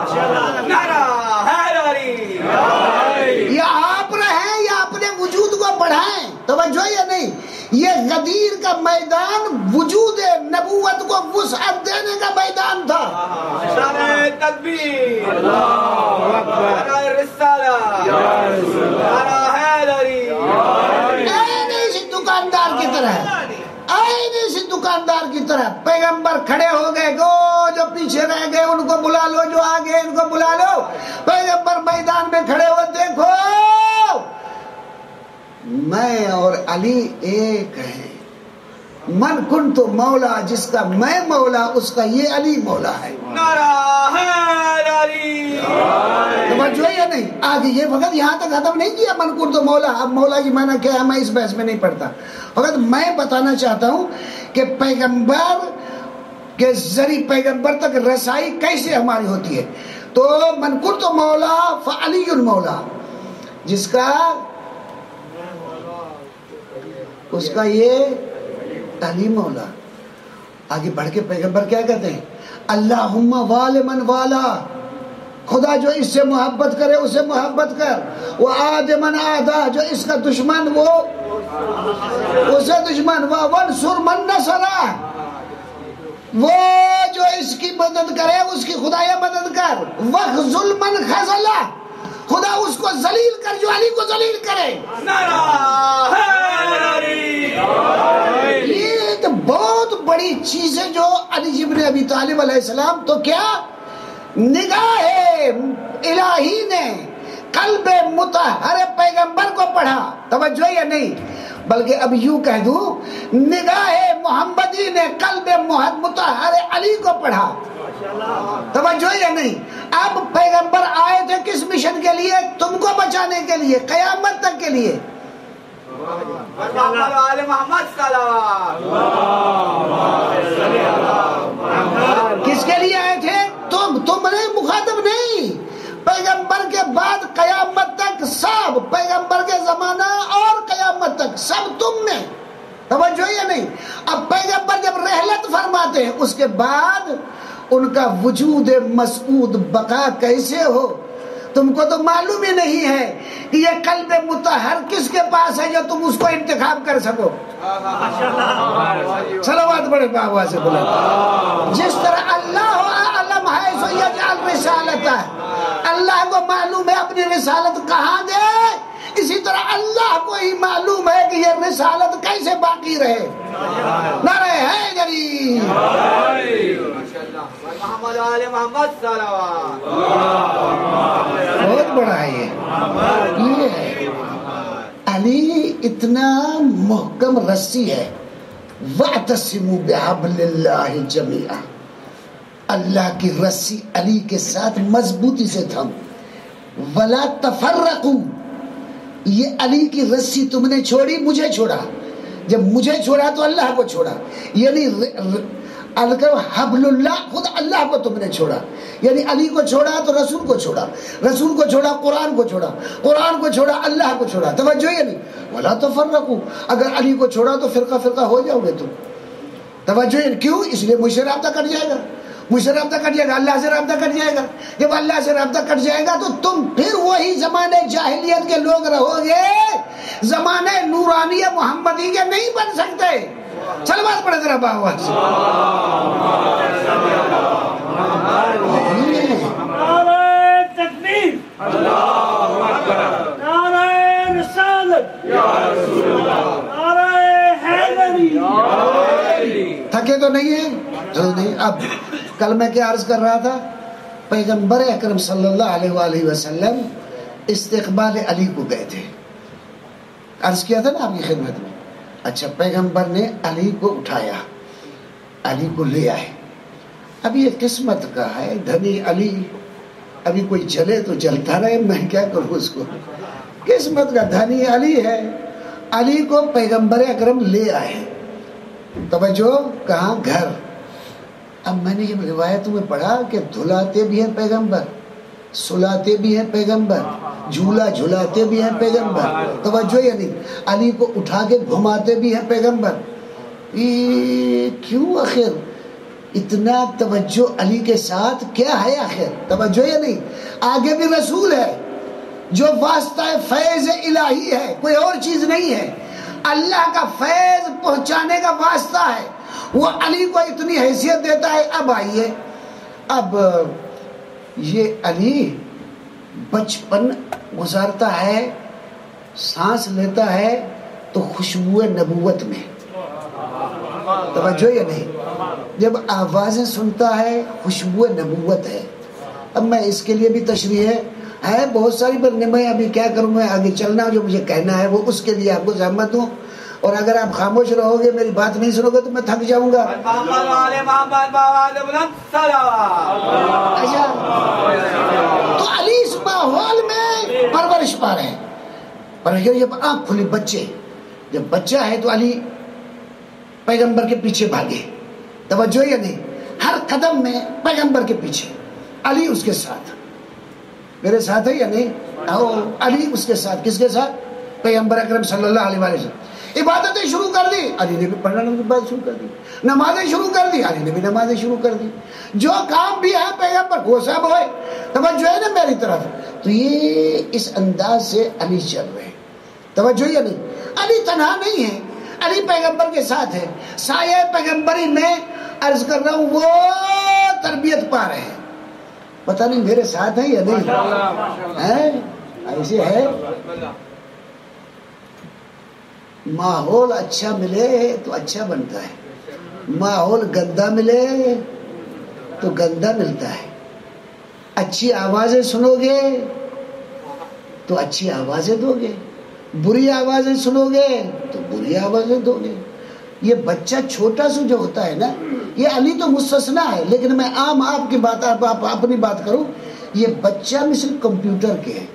یا آپ رہیں یا اپنے وجود کو بڑھائیں. توجہ یا نہیں؟ یہ غدیر کا میدان وجود نبوت کو وسعت دینے کا میدان تھا. تکبیر، نعرہ رسالت، نعرہ حیدری. ایسے اسی دکاندار کی طرح، ایسے اسی دکاندار کی طرح پیغمبر کھڑے ہو گئے، گو جو پیچھے رہ گئے ان کو بلا لو، جو آگے ان کو بلا لو. پیغمبر میدان میں کھڑے ہو، دیکھو میں اور علی ایک ہیں. من کنت مولا، جس کا میں مولا اس کا یہ علی مولا ہے. نعرہ حیدری. توجہ یا نہیں؟ آگے یہ وقت یہاں تک ختم نہیں کیا من کنت مولا. اب مولا کی معنی کیا ہے میں اس بحث میں نہیں پڑھتا. وقت میں بتانا چاہتا ہوں کہ پیغمبر کے ذریعے پیغمبر تک رسائی کیسے ہماری ہوتی ہے. تو من کنت مولا فعلی مولا، جس کا اس کا یہ علی مولا. آگے بڑھ کے پیغمبر کیا کہتے ہیں؟ اللہم وال من والا، خدا جو اس سے محبت کرے اسے محبت کر. وہ آد من آدھا، جو اس کا دشمن وہ اسے دشمن. وہ ونصر من نصرہ، وہ جو اس کی مدد کرے اس کی خدایا مدد کر. وخذل من خذلہ، خدا اس کو ذلیل کر جو علی کو ذلیل کرے. یہ تو بہت بڑی چیز ہے جو علی ابن ابی طالب علیہ السلام. تو کیا نگاہ الہی نے قلب مطہر پیغمبر کو پڑھا. توجہ یا نہیں؟ بلکہ اب یوں کہہ دوں، نگاہ محمدی نے قلب مطہر علی کو پڑھا. توجہ یا نہیں؟ اب پیغمبر آئے تھے کس مشن کے لیے؟ تم کو بچانے کے لیے، قیامت تک کے لیے. کس کے لیے آئے تھے؟ تم تم نے مخاطب نہیں. پیغمبر کے بعد قیامت تک سب، پیغمبر کے زمانہ اور قیامت تک سب تم نے. توجہ یا نہیں؟ اب پیغمبر جب رحلت فرماتے ہیں اس کے بعد ان کا وجود مسعود بقا کیسے ہو؟ تم کو تو معلوم ہی نہیں ہے کہ یہ قلب مطہر کس کے پاس ہے جو تم اس کو انتخاب کر سکو. صلوات بڑے بابا سے بولا. جس طرح اللہ اعلم ہے سو یجعل رسالتہ، اللہ کو معلوم ہے اپنی رسالت کہاں دے، اسی طرح اللہ کو ہی معلوم ہے کہ یہ رسالت کیسے باقی رہے. نعرہ حیدری. محمد آل محمد صلوات. بہت بڑا ہے یہ. یہ ہے علی اتنا محکم رسی ہے. وَاعْتَصِمُوا بِحَبْلِ اللَّهِ جَمِيعًا، اللہ کی رسی علی کے ساتھ مضبوطی سے تھم. وَلَا تَفَرَّقُوا، یہ علی کی رسی تم نے چھوڑی مجھے چھوڑا، جب مجھے چھوڑا تو اللہ کو چھوڑا. یعنی حبل اللہ، خود اللہ کو تم نے چھوڑا. یعنی علی کو چھوڑا تو رسول کو چھوڑا، رسول کو چھوڑا قرآن کو چھوڑا، قرآن کو چھوڑا اللہ کو چھوڑا. توجہ ہے نہیں؟ ولا تفرقوا، اگر علی کو چھوڑا تو فرقہ فرقہ ہو جاؤ گے تم. توجہ ہے کیوں؟ اس لیے مجھ سے رابطہ کٹ جائے گا، مجھ سے رابطہ کٹ جائے گا، اللہ سے رابطہ کٹ جائے گا. جب اللہ سے رابطہ کٹ جائے گا تو تم پھر وہی زمانے جاہلیت کے لوگ رہو گے، زمانے نورانی محمدی کے نہیں بن سکتے. صلوات پڑھے ذرا باہوا سے. نعرہ تکبیر، اللہ اکبر، نعرہ رسالت، یا رسول اللہ، نعرہ حیدری. تھکے تو نہیں ہیں؟ تو نہیں. اب کل میں کیا عرض کر رہا تھا؟ پیغمبر اکرم صلی اللہ علیہ وآلہ وسلم استقبال علی کو گئے تھے. عرض کیا تھا نا آپ کی خدمت میں. اچھا، پیغمبر نے علی کو اٹھایا، علی کو لے آئے. اب یہ قسمت کا ہے، دھنی علی ابھی کوئی جلے تو جلتا رہے، میں کیا کروں اس کو، قسمت کا دھنی علی ہے۔ علی کو پیغمبر اکرم لے آئے، توجہ کہاں، گھر۔ اب میں نے جب روایتوں میں پڑھا کہ دھلاتے بھی ہیں پیغمبر، سلاتے بھی ہیں پیغمبر، جھولا جھلاتے بھی ہیں پیغمبر، توجہ یا نہیں، علی کو اٹھا کے گھماتے بھی ہیں پیغمبر، یہ کیوں آخر اتنا توجہ علی کے ساتھ کیا ہے آخر، توجہ یا نہیں۔ آگے بھی رسول ہے جو واسطہ فیض الہی ہے، کوئی اور چیز نہیں ہے، اللہ کا فیض پہنچانے کا واسطہ ہے، وہ علی کو اتنی حیثیت دیتا ہے۔ اب آئیے، اب یہ علی بچپن گزارتا ہے، سانس لیتا ہے تو خوشبو نبوت میں، توجہ یا نہیں، جب آوازیں سنتا ہے خوشبو نبوت ہے۔ اب میں اس کے لیے بھی تشریح ہے ہے بہت ساری، پر میں ابھی کیا کروں، میں آگے چلنا جو مجھے کہنا ہے وہ اس کے لیے آپ کو زحمت دوں، اور اگر آپ خاموش رہو گے، میری بات نہیں سنو گے تو میں تھک جاؤں گا۔ اچھا، تو علی اس ماحول میں پرورش پا رہے ہیں، پر جب آنکھ کھلی بچے، جب بچہ ہے تو علی پیغمبر کے پیچھے بھاگے، توجہ یا نہیں، ہر قدم میں پیغمبر کے پیچھے، علی اس کے ساتھ، میرے ساتھ ہے یا نہیں، علی اس کے ساتھ، کس کے ساتھ، پیغمبر اکرم صلی اللہ علیہ وسلم۔ عبادتیں شروع کر دی، علی نے بھی پڑھنا بات شروع کر دی، نمازیں شروع کر دی، علی نے بھی نمازیں شروع کر دی، جو کام بھی ہے پیغمبر کو سب ہوئے، توجہ ہے نا میری طرف، تو یہ اس انداز سے علی چل رہے ہیں، توجہ یا نہیں، علی تنہا نہیں ہے، علی پیغمبر کے ساتھ ہے، سایہ پیغمبری میں عرض کر رہا ہوں وہ تربیت پا رہے ہیں، پتہ نہیں میرے ساتھ ہے یا نہیں ہے، ایسے ہے۔ ماحول اچھا ملے تو اچھا بنتا ہے، ماحول گندا ملے تو گندا ملتا ہے، اچھی آوازیں سنو گے تو اچھی آوازیں دو گے، بری آوازیں سنو گے تو بری آوازیں دو گے۔ یہ بچہ چھوٹا سا جو ہوتا ہے نا، یہ علی تو مستثنا ہے، لیکن میں عام آپ کی بات آپ, آپ اپنی بات کروں، یہ بچہ مثل کمپیوٹر کے ہے،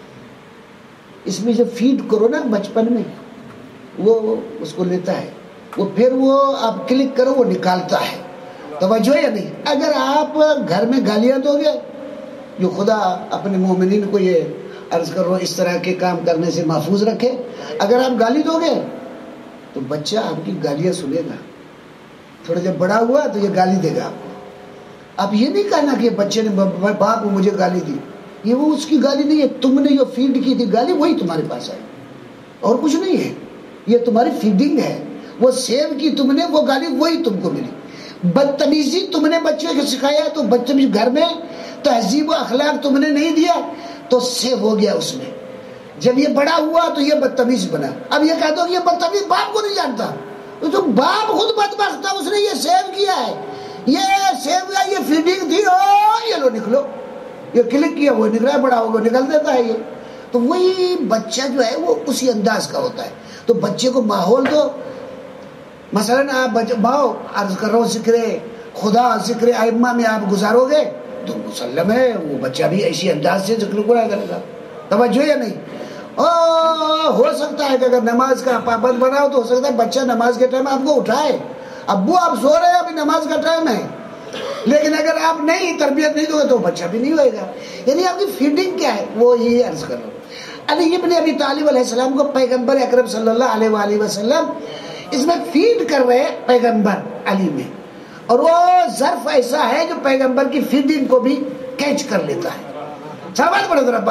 اس میں جب فیڈ کرو نا بچپن میں وہ اس کو لیتا ہے، وہ پھر وہ آپ کلک کرو وہ نکالتا ہے، توجہ یا نہیں۔ اگر آپ گھر میں گالیاں دو گے، جو خدا اپنے مومنین کو یہ عرض کر رہا اس طرح کے کام کرنے سے محفوظ رکھے، اگر آپ گالی دو گے تو بچہ آپ کی گالیاں سنے گا، تھوڑا جب بڑا ہوا تو یہ گالی دے گا آپ کو۔ اب یہ نہیں کہنا کہ بچے نے باپ مجھے گالی دی، یہ وہ اس کی گالی نہیں ہے، تم نے جو فیڈ کی تھی گالی وہی تمہارے پاس آئی، اور کچھ نہیں ہے، یہ تمہاری فیڈنگ ہے، وہ سیو کی تم نے، وہ گالی وہی تم کو ملی۔ بدتمیزی تم نے بچے کو سکھایا تو بدتمیزی گھر میں تہذیب و اخلاق تم نے نہیں دیا تو سیو ہو گیا اس میں، جب یہ بڑا ہوا تو یہ بدتمیز بنا۔ اب یہ کہہ دو کہ یہ بدتمیز باپ کو نہیں جانتا، تو باپ خود بدبخت تھا، اس نے یہ سیو کیا ہے، یہ سیو کیا، یہ فیڈنگ تھی، او یہ لو نکلو، یہ کلک کیا وہ نکلا، بڑا ہوگا نکل دیتا ہے یہ۔ تو وہی بچہ جو ہے وہ اسی انداز کا ہوتا ہے، تو بچے کو ماحول دو، مثلاً آپ ماؤ عرض کر رہا ہوں ذکر خدا ذکر ائمہ میں آپ گزارو گے تو مسلم ہے وہ بچہ بھی ایسی انداز سے ذکر کرا کرے گا، توجہ یا نہیں۔ او ہو سکتا ہے کہ اگر نماز کا پابند بناؤ تو ہو سکتا ہے بچہ نماز کے ٹائم آپ کو اٹھائے، ابو آپ سو رہے ہیں ابھی نماز کا ٹائم ہے، لیکن اگر آپ نہیں تربیت نہیں دو گے تو بچہ بھی نہیں ہوئے گا، یعنی آپ کی فیڈنگ کیا ہے وہ یہی عرض کر رہا ہوں۔ علی ابن ابی طالب علیہ السلام کو پیغمبر اکرم صلی اللہ علیہ وآلہ وسلم اس میں فیڈ کر رہے ہیں پیغمبر علی میں، اور وہ ظرف ایسا ہے جو پیغمبر کی فیڈنگ کو بھی کیچ کر لیتا ہے۔ سوال پڑھو ذرا،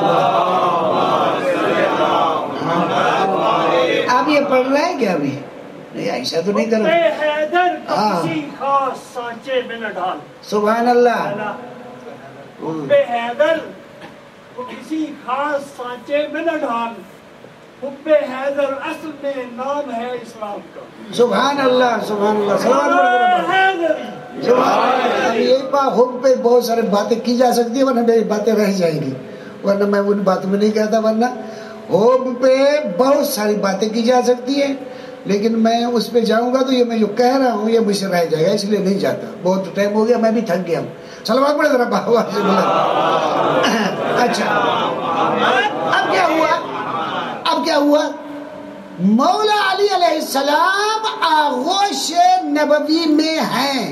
آپ یہ پڑھ رہے ہیں کیا ابھی؟ نہیں ایسا تو نہیں کر رہے، سبحان اللہ، حیدر کو کسی خاص سانچے میں نہ ڈال، حب حیدر اصل میں نام ہے اسلام کا، سبحان اللہ سبحان اللہ، سبحان اللہ۔ یہ پا حب پہ بہت سارے باتیں کی جا سکتی ہے، ورنہ میری باتیں رہ جائیں گی، ورنہ میں ان باتوں میں نہیں کہتا، ورنہ حب پہ بہت ساری باتیں کی جا سکتی ہے، لیکن میں اس پہ جاؤں گا تو یہ میں جو کہہ رہا ہوں یہ مجھ سے رہ جائے گا، اس لیے نہیں جاتا. بہت ٹائم ہو گیا، میں بھی تھک گیا ہوں. صلوات پڑھے ذرا بابا سے بولا. اچھا اب کیا ہوا؟ اب کیا ہوا؟ مولا علی علیہ السلام آغوش نبوی میں ہیں.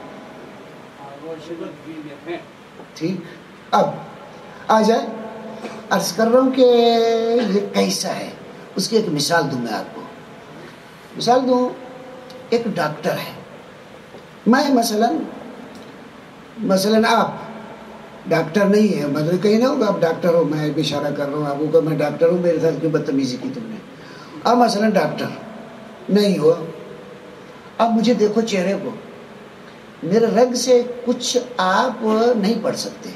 ٹھیک، اب آ جائے. عرض کر رہا ہوں کہ یہ کیسا ہے، اس کی ایک مثال دوں میں آپ کو. مثال دوں، ایک ڈاکٹر ہے. میں مثلا مثلا آپ ڈاکٹر نہیں ہے، مطلب کہیں نہ ہوگا آپ ڈاکٹر ہو، میں بھی اشارہ کر رہا ہوں آپ کو میں ڈاکٹر ہوں، میرے ساتھ کیوں بدتمیزی کی تم نے. اب مثلا ڈاکٹر نہیں ہو، اب مجھے دیکھو چہرے کو، میرے رنگ سے کچھ آپ نہیں پڑھ سکتے.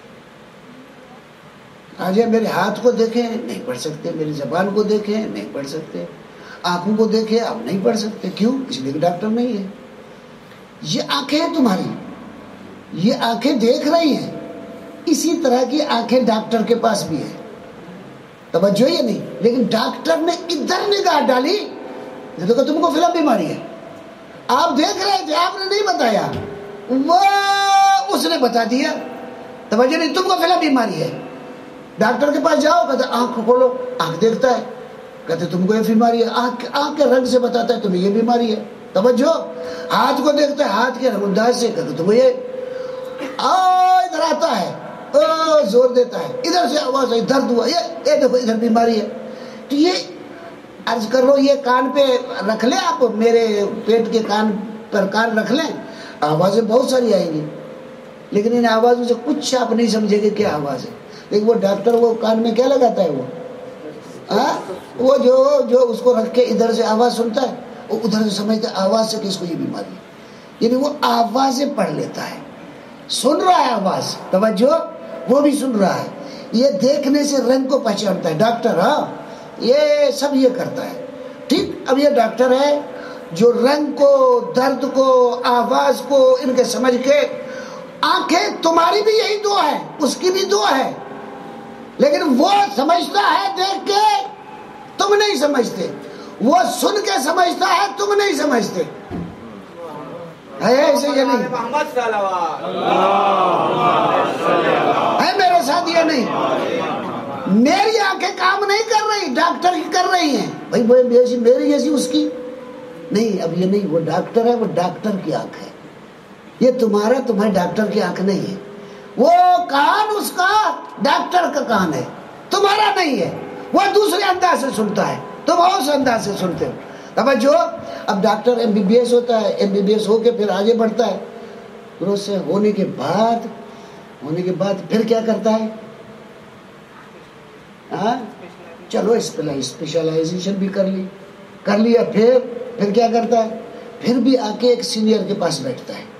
آج میرے ہاتھ کو دیکھیں نہیں پڑھ سکتے، میری زبان کو دیکھیں نہیں پڑھ سکتے، آنکھوں کو دیکھیں آپ نہیں پڑھ سکتے. کیوں؟ اس لیے کہ ڈاکٹر نہیں ہے. یہ آنکھیں ہیں تمہاری، یہ آنکھیں دیکھ رہی ہیں، اسی طرح کی آنکھیں ڈاکٹر کے پاس بھی ہیں. توجہ یہ نہیں، لیکن ڈاکٹر نے ادھر نگاہ ڈالی، دیکھو تم کو فلم بیماری ہے، آپ دیکھ رہے تھے، آپ نے نہیں بتایا، وہ اس نے بتا دیا. توجہ نہیں، تم کو فلم بیماری ہے. ڈاکٹر کے پاس جاؤ، کہتے آنکھ کھولو، آنکھ دیکھتا ہے، کہتے تم کو یہ بیماری ہے، آنکھ آنکھ کے رنگ سے بتاتا ہے تمہیں یہ بیماری ہے. توجہ، ہاتھ کو دیکھتا ہے، ہاتھ کے رنگ انداز سے، کہتے تمہیں یہ ادھر آتا ہے، او زور دیتا ہے، ادھر سے آواز آئی، درد ہوا، یہ دیکھو ادھر بیماری ہے. تو یہ عرض کر لو، یہ کان پہ رکھ لیں آپ، میرے پیٹ کے کان پر کان رکھ لیں، آوازیں بہت ساری آئیں گی، لیکن ان آوازوں سے کچھ آپ نہیں سمجھے گے کیا آواز ہے. لیکن وہ ڈاکٹر وہ کان میں کیا لگاتا ہے، وہ ہاں وہ جو جو اس کو رکھ کے ادھر سے آواز سنتا ہے، وہ ادھر سے سمجھتا ہے آواز سے کہ اس کو یہ بیماری ہے. یعنی وہ آوازیں پڑھ لیتا ہے، سن رہا ہے آواز. توجہ، وہ بھی سن رہا ہے. یہ دیکھنے سے رنگ کو پہچانتا ہے ڈاکٹر. ہاں یہ سب یہ کرتا ہے. ٹھیک، اب یہ ڈاکٹر ہے جو رنگ کو، درد کو، آواز کو ان کے سمجھ کے. آنکھیں تمہاری بھی یہی دعا ہے، اس کی بھی دعا ہے، لیکن وہ سمجھتا ہے دیکھ کے، تم نہیں سمجھتے. وہ سن کے سمجھتا ہے، تم نہیں سمجھتے. ہے ایسے یا نہیں؟ ہے میرے ساتھ یا نہیں؟ میری آنکھیں کام نہیں کر رہی، ڈاکٹر کی کر رہی ہیں. بھائی وہ میری جیسی اس کی نہیں. اب یہ نہیں، وہ ڈاکٹر ہے، وہ ڈاکٹر کی آنکھ ہے. یہ تمہارا تمہارے ڈاکٹر کی آنکھ نہیں ہے. وہ کان اس کا ڈاکٹر کا کان ہے، تمہارا نہیں ہے. وہ دوسرے انداز سے سنتا ہے، تم اور انداز سے سنتے ہو. توجہ، اب doctor M B B S ہوتا ہے، ایم بی بی ایس ہو کے پھر آگے بڑھتا ہے. پھر اس سے ہونے کے بعد ہونے کے بعد پھر کیا کرتا ہے؟ ہاں چلو اسپیشلائزیشن بھی کر لی کر لیا پھر پھر کیا کرتا ہے؟ پھر بھی آ کے ایک سینئر کے پاس بیٹھتا ہے.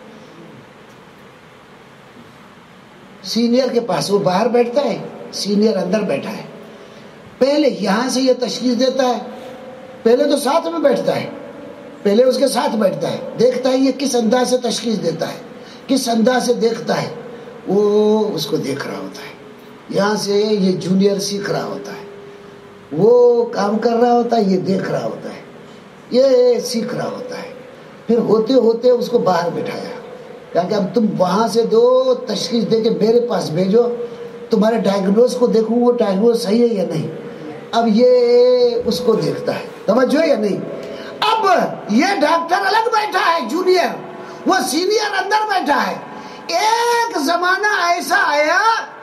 سینئر کے پاس وہ باہر بیٹھتا ہے، سینئر اندر بیٹھا ہے. پہلے یہاں سے یہ تشخیص دیتا ہے، پہلے تو ساتھ میں بیٹھتا ہے، پہلے اس کے ساتھ بیٹھتا ہے، دیکھتا ہے یہ کس انداز سے تشخیص دیتا ہے، کس انداز سے دیکھتا ہے. وہ اس کو دیکھ رہا ہوتا ہے. یہاں سے یہ جونیئر سیکھ رہا ہوتا ہے، وہ کام کر رہا ہوتا ہے، یہ دیکھ رہا ہوتا ہے، یہ سیکھ رہا ہوتا ہے. پھر ہوتے ہوتے اس کو باہر بٹھایا، کہ اب تم وہاں سے دو تشخیص دے کے میرے پاس بھیجو، تمہارے ڈائگنوز کو دیکھوں وہ ڈائگنوز صحیح ہے یا نہیں. اب یہ اس کو دیکھتا ہے. توجہ یا نہیں؟ اب یہ ڈاکٹر الگ بیٹھا ہے، جونیئر، وہ سینئر اندر بیٹھا ہے. ایک زمانہ ایسا آیا،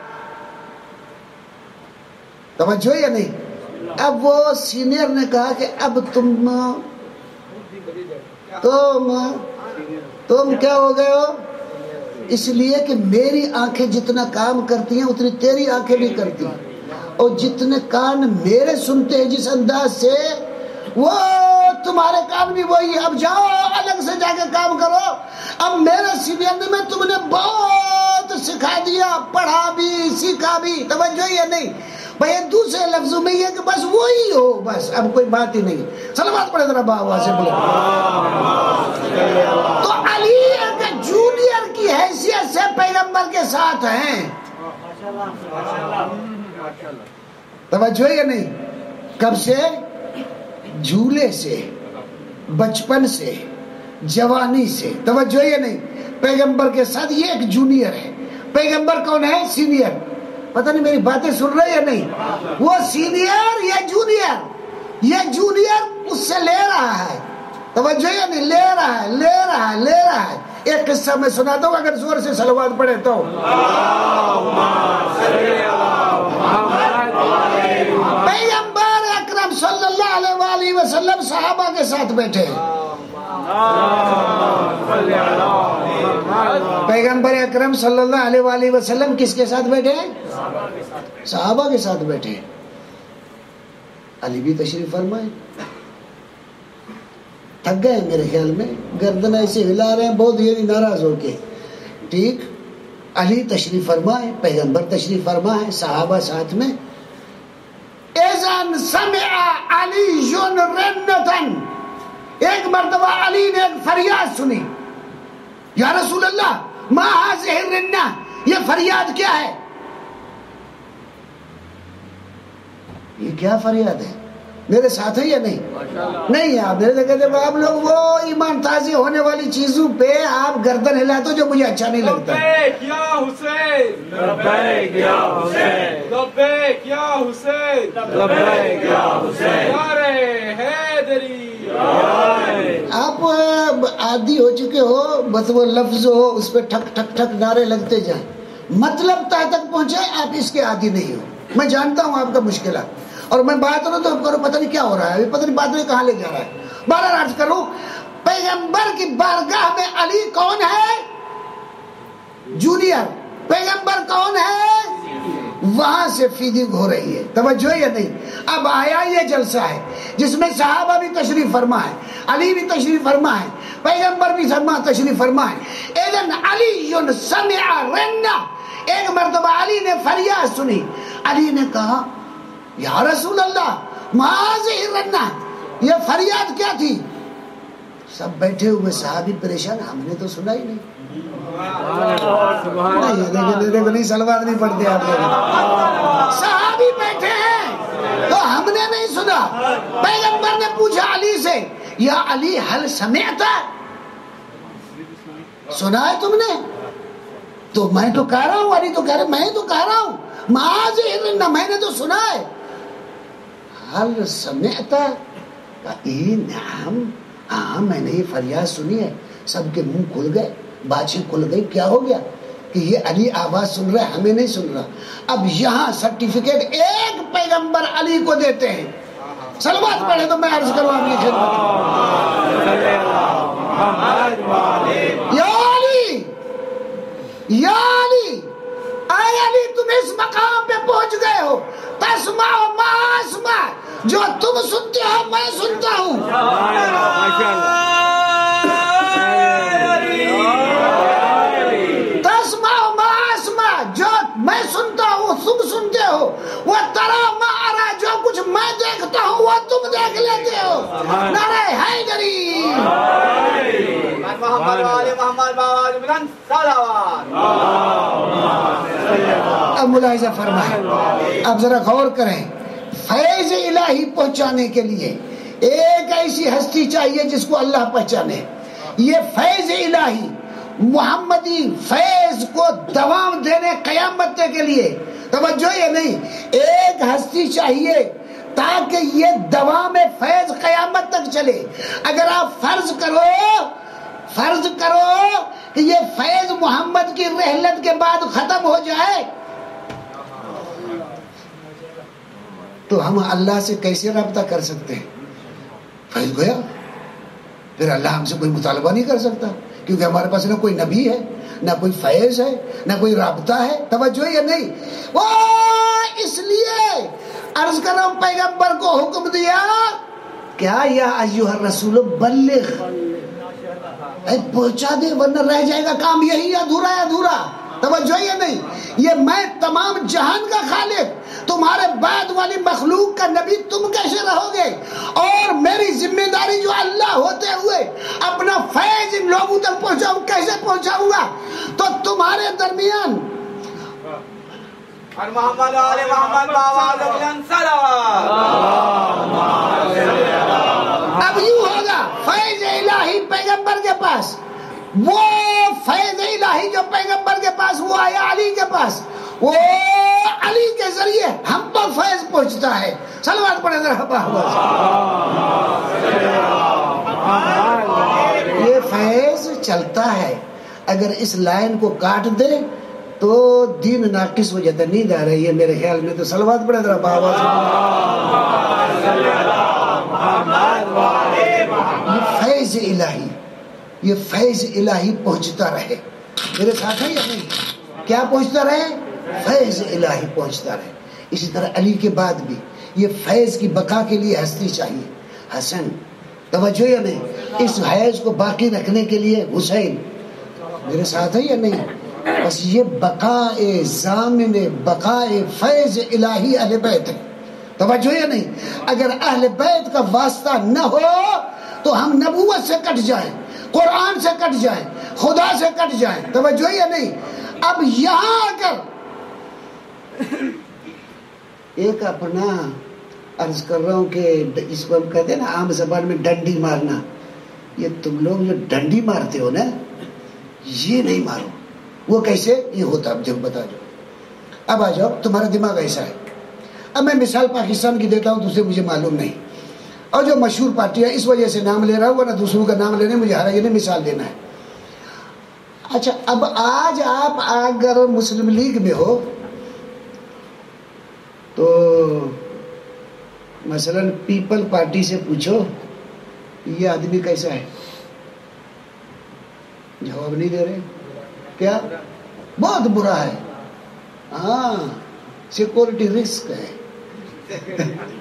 توجہ یا نہیں؟ اب وہ سینئر نے کہا کہ اب تم تم تم کیا ہو گئے ہو؟ اس لیے کہ میری آنکھیں جتنا کام کرتی ہیں اتنی تیری آنکھیں بھی کرتی ہیں، اور جتنے کان میرے سنتے ہیں جس انداز سے، وہ تمہارے کام بھی وہی ہے. اب جاؤ الگ سے جا کے کام کرو. اب میرے سینئر میں تم نے بہت سکھا دیا، پڑھا بھی سیکھا بھی. توجہ یا نہیں؟ بھائی دوسرے لفظوں میں یہ کہ بس وہی ہو، بس اب کوئی بات ہی نہیں. صلوات پڑھے ذرا بابا سے بولے. تو علی ایک جونیئر کی حیثیت سے پیغمبر کے ساتھ ہیں. توجہ یا نہیں؟ کب سے؟ جھولے سے. بچپن سے جوانی سے، توجہ یہ نہیں، پیغمبر کے ساتھ یہ ایک جونیئر ہے، پیغمبر کون ہے؟ سینئر. پتہ نہیں میری باتیں سن رہے یا نہیں؟ وہ سینئر یا جونیئر؟ یہ جونیئر اس سے لے رہا ہے، توجہ یہ نہیں، لے رہا ہے لے رہا ہے لے رہا ہے. ایک قصہ میں سناتا ہوں، اگر زور سے صلوات پڑھے تو. پیغمبر اکرم صلی اللہ علیہ وآلہ وسلم صحابہ کے ساتھ بیٹھے. پیغمبر اکرم صلی اللہ علیہ وآلہ وسلم کس کے ساتھ بیٹھے؟ صحابہ کے ساتھ بیٹھے. علی بھی تشریف فرمائے. تھک گئے میرے خیال میں، گردن ایسے ہلا رہے ہیں بہت یہ ناراض ہو کے. ٹھیک، علی تشریف فرمائے، پیغمبر تشریف فرمائے، صحابہ ساتھ میں. اذن سمع علی رنتن، ایک مرتبہ علی نے ایک فریاد سنی. یا رسول اللہ ما هذه الرنہ، یہ فریاد کیا ہے؟ یہ کیا فریاد ہے؟ میرے ساتھ ہے یا نہیں؟ نہیں. آپ میرے کہتے ہیں آپ لوگ وہ ایمان تازی ہونے والی چیزوں پہ آپ گردن ہلاتے ہو جو مجھے اچھا نہیں لگتا. لبیک یا حسین، لبیک یا حسین، لبیک یا حسین، لبیک یا حسین، یار حیدری. آپ عادی ہو چکے ہو، بس وہ لفظ ہو اس پہ ٹھک ٹھک ٹھک نعرے لگتے جائیں، مطلب تہ تک پہنچے آپ اس کے عادی نہیں ہو. میں جانتا ہوں آپ کا مشکلات، اور میں بات کروں تو کروں پتہ نہیں کیا ہو رہا ہے، پتہ نہیں بات میں کہاں لے جا رہا ہے. بارہ عرض کروں، پیغمبر کی بارگاہ میں علی کون ہے؟ جونیئر. پیغمبر کون ہے؟ وہاں سے فیدنگ ہو رہی ہے، توجہ یا نہیں؟ اب آیا یہ جلسہ ہے جس میں صحابہ بھی تشریف فرما ہے، علی بھی تشریف فرما ہے، پیغمبر بھی فرما تشریف فرما ہے. اذن علی سمع رنہ، ایک مرتبہ علی نے فریاد سنی. علی نے کہا یا رسول اللہ ما هذه الرنہ، یہ فریاد کیا تھی؟ سب بیٹھے ہوئے صحابی پریشان، ہم نے تو سنا ہی نہیں. نہیں دیکھو نہیں سلوات نہیں پڑھتے آپ لوگ. صحابی بیٹھے ہیں تو ہم نے نہیں سنا. پیغمبر نے پوچھا علی سے یا علی هل سمعت، سنا ہے تم نے؟ تو میں تو کہہ رہا ہوں، علی تو کہہ رہا میں تو کہہ رہا ہوں ما هذه الرنہ، میں نے تو سنا ہے. حل سمعت، اے نعم، ہاں میں نے یہ فریاد سنی ہے. سب کے منہ کھل گئے، باتیں کھل گئی. کیا ہو گیا کہ یہ علی آواز سن رہا ہے، ہمیں نہیں سن رہا. اب یہاں سرٹیفکیٹ ایک پیغمبر علی کو دیتے ہیں. صلوات پڑھے تو میں عرض کروں آپ کی خدمت، یا علی یا علی، اے علی تم اس مقام پہ پہنچ گئے ہو، تسمع و ما اسمع، جو تم سنتے ہو میں سنتا ہوں. تسمع و ما اسمع، جو میں سنتا ہوں تم سنتے ہو. وہ ترى ما ارى، جو کچھ میں دیکھتا ہوں وہ تم دیکھ لیتے ہو. نعرہ حیدری. محمد علی محمد بابا بلند صلوات. اب ملاحظہ فرمائیں، اب ذرا غور کریں. فیض الہی پہنچانے کے لیے ایک ایسی ہستی چاہیے جس کو اللہ پہچانے. یہ فیض الہی محمدی فیض کو دوام دینے قیامت کے لیے، توجہ یہ نہیں، ایک ہستی چاہیے تاکہ یہ دوام فیض قیامت تک چلے. اگر آپ فرض کرو فرض کرو کہ یہ فیض محمد کی رحلت کے بعد ختم ہو جائے تو ہم اللہ سے کیسے رابطہ کر سکتے ہیں؟ فیض گیا پھر اللہ ہم سے کوئی مطالبہ نہیں کر سکتا، کیونکہ ہمارے پاس نہ کوئی نبی ہے، نہ کوئی فیض ہے، نہ کوئی رابطہ ہے. توجہ یا نہیں؟ وہ اس لیے عرض کر رہا ہوں پیغمبر کو حکم دیا کیا یا ایھا الرسول بلغ، پہنچا دے ورنہ رہ جائے گا کام یہی ادھورا ہے ادھورا. توجہ یہ نہیں، یہ میں تمام جہان کا خالق، تمہارے بعد والی مخلوق کا نبی تم کیسے رہو گے؟ اور میری ذمہ داری جو اللہ ہوتے ہوئے اپنا فیض ان لوگوں تک پہنچاؤں، کیسے پہنچاؤں گا؟ تو تمہارے درمیان محمد علی محمد بابا بلند صلوات. اب یوں ہوگا فیض الہی پیغمبر کے پاس، وہ فیض الہی جو پیغمبر کے پاس وہ آیا علی کے پاس، وہ علی کے ذریعے ہم پر فیض پہنچتا ہے. صلوات پڑھے ذرا. یہ فیض چلتا ہے. اگر اس لائن کو کاٹ دے تو دین ناقص ہو جاتا ہے. نیند آ رہی ہے میرے خیال میں تو صلوات پڑھے ذرا بابا. یہ فیض الہی، یہ فیض الہی پہنچتا رہے. میرے ساتھ ہے یا نہیں؟ کیا پہنچتا رہے؟ فیض الہی پہنچتا رہے. اسی طرح علی کے بعد بھی یہ فیض کی بقا کے لیے ہستی چاہیے. حسن، توجہ یا نہیں؟ اس حیض کو باقی رکھنے کے لیے حسین. میرے ساتھ ہے یا نہیں؟ بس یہ بقائے ضامن بقائے فیض الہی اہل بیت ہے. توجہ یا نہیں؟ اگر اہل بیت کا واسطہ نہ ہو تو ہم نبوت سے کٹ جائیں، قرآن سے کٹ جائیں، خدا سے کٹ جائیں. توجہ یا نہیں؟ اب یہاں اگر ایک اپنا عرض کر رہا ہوں کہ اس کو ہم کہتے ہیں نا عام زبان میں ڈنڈی مارنا، یہ تم لوگ جو ڈنڈی مارتے ہو نا یہ نہیں مارو. وہ کیسے یہ ہوتا؟ اب جب بتا جو. اب آ جاؤ، تمہارا دماغ ایسا ہے. اب میں مثال پاکستان کی دیتا ہوں، دوسرے مجھے معلوم نہیں، اور جو مشہور پارٹی ہے اس وجہ سے نام لے رہا ہوں، ورنہ دوسروں کا نام لینے مجھے حرج نہیں، مثال دینا ہے. اچھا اب آج آپ اگر مسلم لیگ میں ہو تو مثلا پیپل پارٹی سے پوچھو یہ آدمی کیسا ہے، جواب نہیں دے رہے. کیا؟ بہت برا ہے. ہاں سیکورٹی رسک ہے.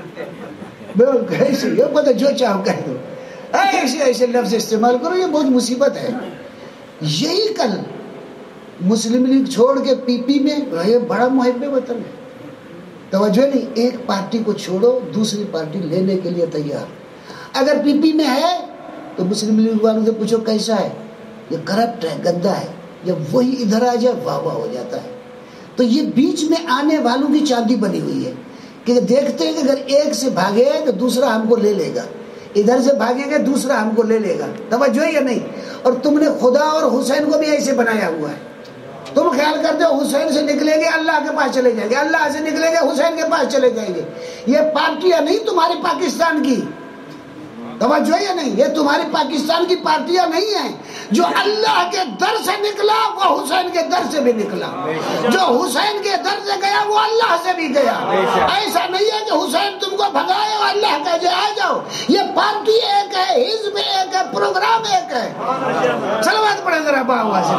ایسے یہ پتہ جو چاہو کہہ دو، ایسے ایسے لفظ استعمال کرو، یہ بہت مصیبت ہے. یہی کل مسلم لیگ چھوڑ کے پی پی میں، یہ بڑا محب وطن ہے. توجہ نہیں؟ ایک پارٹی کو چھوڑو دوسری پارٹی لینے کے لیے تیار. اگر پی پی میں ہے تو مسلم لیگ والوں سے پوچھو کیسا ہے، یہ کرپٹ ہے، گندا ہے. جب وہی ادھر آ جائے واہ واہ ہو جاتا ہے. تو یہ بیچ میں آنے والوں کی چاندی بنی ہوئی ہے کہ دیکھتے ہیں کہ اگر ایک سے بھاگے تو دوسرا ہم کو لے لے گا، ادھر سے بھاگیں گے دوسرا ہم کو لے لے گا. توجہ یا نہیں؟ اور تم نے خدا اور حسین کو بھی ایسے بنایا ہوا ہے. تم خیال کرتے ہو حسین سے نکلیں گے اللہ کے پاس چلے جائیں گے، اللہ سے نکلیں گے حسین کے پاس چلے جائیں گے. یہ پارٹیاں نہیں تمہاری پاکستان کی. توجہ یا نہیں؟ یہ تمہاری پاکستان کی پارٹیاں نہیں ہیں. جو اللہ کے در سے نکلا وہ حسین کے در سے بھی نکلا، جو حسین کے در سے گیا وہ اللہ سے بھی گیا. ایسا نہیں ہے کہ حسین تم کو بھگائے اور اللہ کہہ جائے آ جاؤ. یہ پارٹی ایک ہے، حزب ایک ہے، پروگرام ایک ہے. صلوات پڑھے ذرا باوا سے.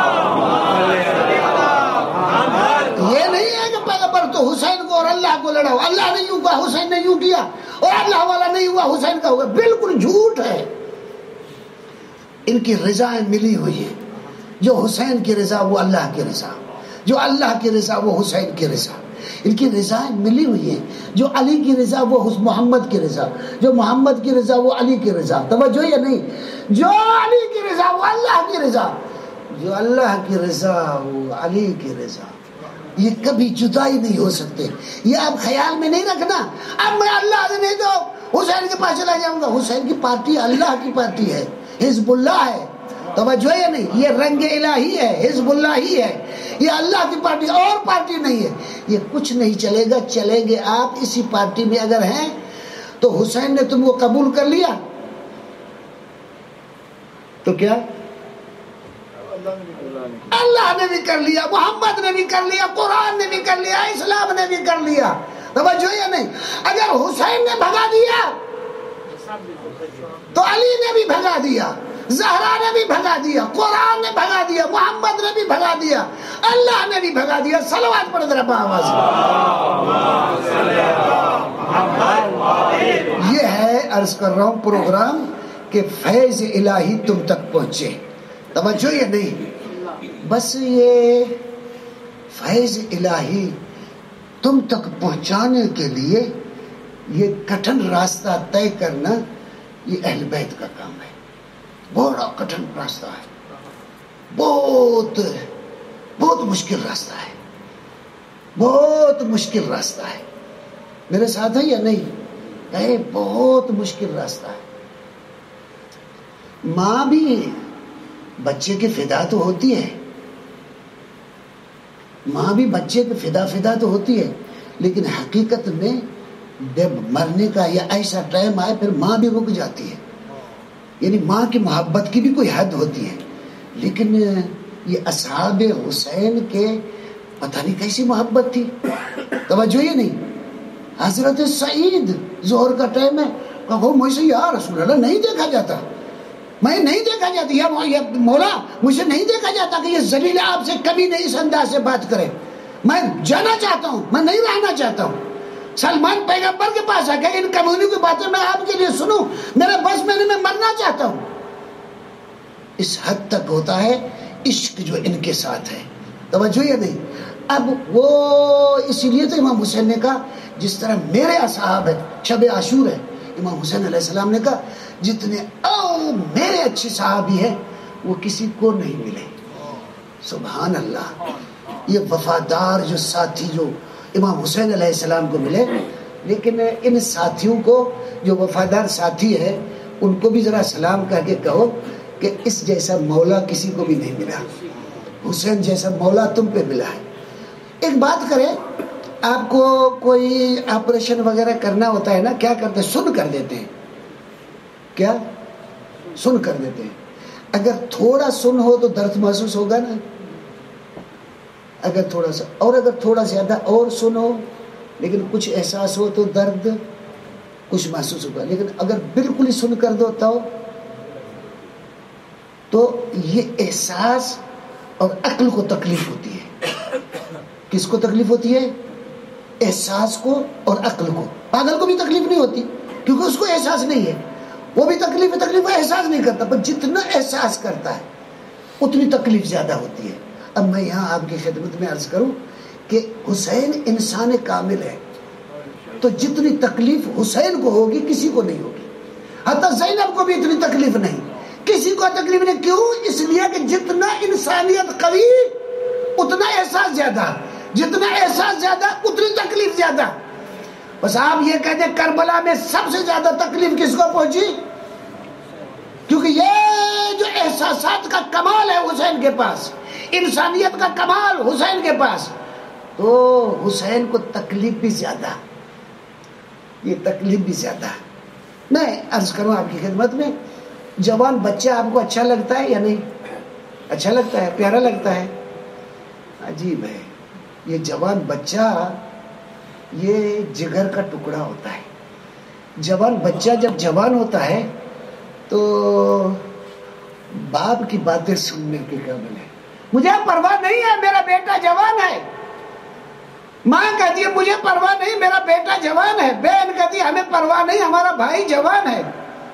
یہ نہیں ہے کہ پیغمبر تو حسین کو اور اللہ کو لڑاؤ، اللہ نے یوں کہا حسین نے یوں کیا، اور اللہ والا نہیں ہوا حسین کا ہوگا. بالکل جھوٹ ہے. ان کی رضائیں ملی ہوئی ہیں. جو حسین کی رضا وہ اللہ کی رضا، جو اللہ کی رضا وہ حسین کی رضا. ان کی رضائیں ملی ہوئی ہیں. جو علی کی رضا وہ محمد کی رضا، جو محمد کی رضا وہ علی کی رضا. توجہ یا نہیں؟ جو علی کی رضا وہ اللہ کی رضا، جو اللہ کی رضا وہ علی کی رضا. یہ کبھی جدائی نہیں ہو سکتے. یہ آپ خیال میں نہیں رکھنا اب میں اللہ سے نہیں تو حسین کے پاس چلا جاؤں گا. حسین کی پارٹی اللہ کی پارٹی ہے، حزب اللہ ہے. توجہ یا نہیں؟ یہ رنگ الہی ہے، حزب اللہ ہی ہے. یہ اللہ کی پارٹی اور پارٹی نہیں ہے. یہ کچھ نہیں چلے گا. چلیں گے آپ اسی پارٹی میں اگر ہیں تو حسین نے تم کو قبول کر لیا تو کیا اللہ نے بھی کر لیا، محمد نے بھی کر لیا، قرآن نے بھی کر لیا، اسلام نے بھی کر لیا. توجہ یا نہیں؟ اگر حسین نے بھگا دیا تو علی نے بھی بھگا دیا، زہرا نے بھی بھگا دیا، قرآن نے بھگا دیا، محمد نے بھی بھگا دیا، اللہ نے بھی بھگا دیا. صلوات پڑھ ذرا آواز. یہ ہے عرض کر رہا ہوں پروگرام کہ فیض الہی تم تک پہنچے. توجہ یا نہیں؟ بس یہ فیض الہی تم تک پہنچانے کے لیے یہ کٹھن راستہ طے کرنا یہ اہل بیت کا کام ہے. بڑا کٹھن راستہ ہے، بہت بہت مشکل راستہ ہے، بہت مشکل راستہ ہے. میرے ساتھ ہے یا نہیں؟ یہ بہت مشکل راستہ ہے. ماں بھی بچے کی فدا تو ہوتی ہے، ماں بھی بچے کی فدا فدا تو ہوتی ہے، لیکن حقیقت میں جب مرنے کا یا ایسا ٹائم آئے پھر ماں بھی رک جاتی ہے. یعنی ماں کی محبت کی بھی کوئی حد ہوتی ہے. لیکن یہ اصحاب حسین کے پتہ نہیں کیسی محبت تھی، توجہ یہ نہیں. حضرت سعید ظہر کا ٹائم ہے، کہو مجھ سے یا رسول اللہ نہیں دیکھا جاتا، میں نہیں دیکھا جاتا، یا مولا مجھ سے نہیں دیکھا جاتا کہ یہ ذلیل آپ سے کبھی نہیں اس انداز سے بات کرے، میں جانا چاہتا ہوں، میں نہیں رہنا چاہتا ہوں. سلمان پیغمبر کے پاس آ گیا، ان کمیونوں کی باتیں میں آپ کے لیے سنوں، میرے بس میں میں مرنا چاہتا ہوں. اس حد تک ہوتا ہے عشق جو ان کے ساتھ ہے، توجہ یہ نہیں. اب وہ اسی لیے تو امام حسین نے کہا جس طرح میرے اصحاب ہے، شب عاشور ہے، امام حسین علیہ السلام نے کہا جتنے او میرے اچھے صحابی ہیں وہ کسی کو نہیں ملے. سبحان اللہ. یہ وفادار جو ساتھی جو امام حسین علیہ السلام کو ملے، لیکن ان ساتھیوں کو جو وفادار ساتھی ہے ان کو بھی ذرا سلام کہہ کے کہو کہ اس جیسا مولا کسی کو بھی نہیں ملا، حسین جیسا مولا تم پہ ملا ہے. ایک بات کریں، آپ کو کوئی آپریشن وغیرہ کرنا ہوتا ہے نا، کیا کرتے ہیں؟ سن کر دیتے ہیں. کیا سن کر دیتے ہیں. اگر تھوڑا سن ہو تو درد محسوس ہوگا نا، اگر تھوڑا سا، اور اگر تھوڑا زیادہ اور سن ہو لیکن کچھ احساس ہو تو درد کچھ محسوس ہوگا. لیکن اگر بالکل ہی سن کر دو تو تو یہ احساس اور عقل کو تکلیف ہوتی ہے. کس کو تکلیف ہوتی ہے؟ احساس کو اور عقل کو. پاگل کو بھی تکلیف نہیں ہوتی کیونکہ اس کو احساس نہیں ہے، وہ بھی تکلیف تکلیف احساس نہیں کرتا، پر جتنا احساس کرتا ہے اتنی تکلیف زیادہ ہوتی ہے. اب میں یہاں آپ کی خدمت میں عرض کروں کہ حسین انسان کامل ہے، تو جتنی تکلیف حسین کو ہوگی کسی کو نہیں ہوگی. حتی زینب کو بھی اتنی تکلیف نہیں، کسی کو تکلیف نہیں. کیوں؟ اس لیے کہ جتنا انسانیت قوی اتنا احساس زیادہ، جتنا احساس زیادہ اتنی تکلیف زیادہ. بس آپ یہ کہتے ہیں کربلا میں سب سے زیادہ تکلیف کس کو پہنچی؟ کیونکہ یہ جو احساسات کا کمال ہے حسین کے پاس، انسانیت کا کمال حسین کے پاس، تو حسین کو تکلیف بھی زیادہ، یہ تکلیف بھی زیادہ. میں عرض کروں آپ کی خدمت میں، جوان بچہ آپ کو اچھا لگتا ہے یا نہیں؟ اچھا لگتا ہے، پیارا لگتا ہے. عجیب ہے، یہ جوان بچہ یہ جگر کا ٹکڑا ہوتا ہے. جوان بچہ جب جوان ہوتا ہے تو باپ کی باتیں سننے کے قابل ہے. مجھے پرواہ نہیں ہے میرا بیٹا جوان ہے، ماں کہتی ہے مجھے پرواہ نہیں میرا بیٹا جوان ہے، بہن کہتی ہے ہمیں پرواہ نہیں ہمارا بھائی جوان ہے.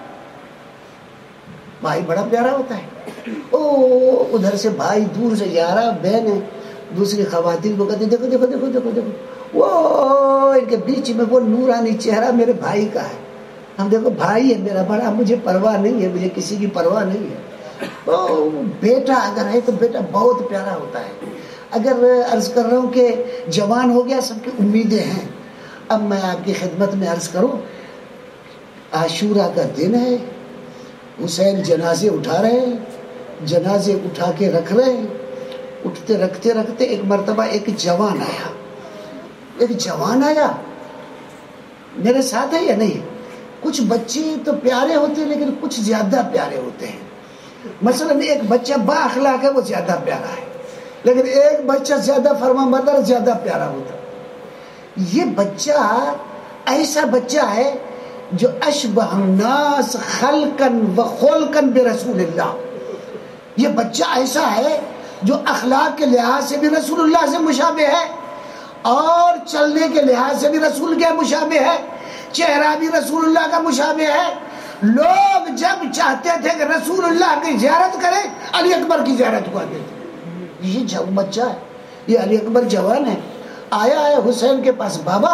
بھائی بڑا پیارا ہوتا ہے. او ادھر سے بھائی دور سے جا رہا، بہن ہے دوسری خواتین کو کہتی دیکھو دیکھو دیکھو دیکھو دیکھو وہ ان کے بیچ میں وہ نورانی چہرہ میرے بھائی کا ہے. ہم دیکھو بھائی ہے میرا بڑا، مجھے پرواہ نہیں ہے، مجھے کسی کی پرواہ نہیں ہے. او بیٹا اگر ہے تو بیٹا بہت پیارا ہوتا ہے. اگر عرض کر رہا ہوں کہ جوان ہو گیا سب کی امیدیں ہیں. اب میں آپ کی خدمت میں عرض کروں، عاشورہ کا دن ہے، حسین جنازے اٹھا رہے ہیں، جنازے اٹھا کے رکھ رہے ہیں. اٹھتے رکھتے رکھتے ایک مرتبہ ایک جوان آیا، ایک جوان آیا میرے ساتھ ہے یا نہیں؟ کچھ بچے تو پیارے ہوتے ہیں لیکن کچھ زیادہ پیارے ہوتے ہیں. مثلا ایک بچہ با اخلاق ہے وہ زیادہ پیارا ہے، لیکن ایک بچہ زیادہ فرمانبردار زیادہ پیارا ہوتا. یہ بچہ ایسا بچہ ہے جو اشبہ الناس خلقن و خلقن برسول اللہ. یہ بچہ ایسا ہے جو اخلاق کے لحاظ سے بھی رسول اللہ سے مشابہ ہے اور چلنے کے لحاظ سے بھی رسول کے مشابہ ہے، چہرہ بھی رسول اللہ کا مشابہ ہے. لوگ جب چاہتے تھے کہ رسول اللہ کی زیارت کریں علی اکبر کی زیارت کو آتے تھے. یہ جو بچہ ہے یہ علی اکبر جوان ہے، آیا ہے حسین کے پاس. بابا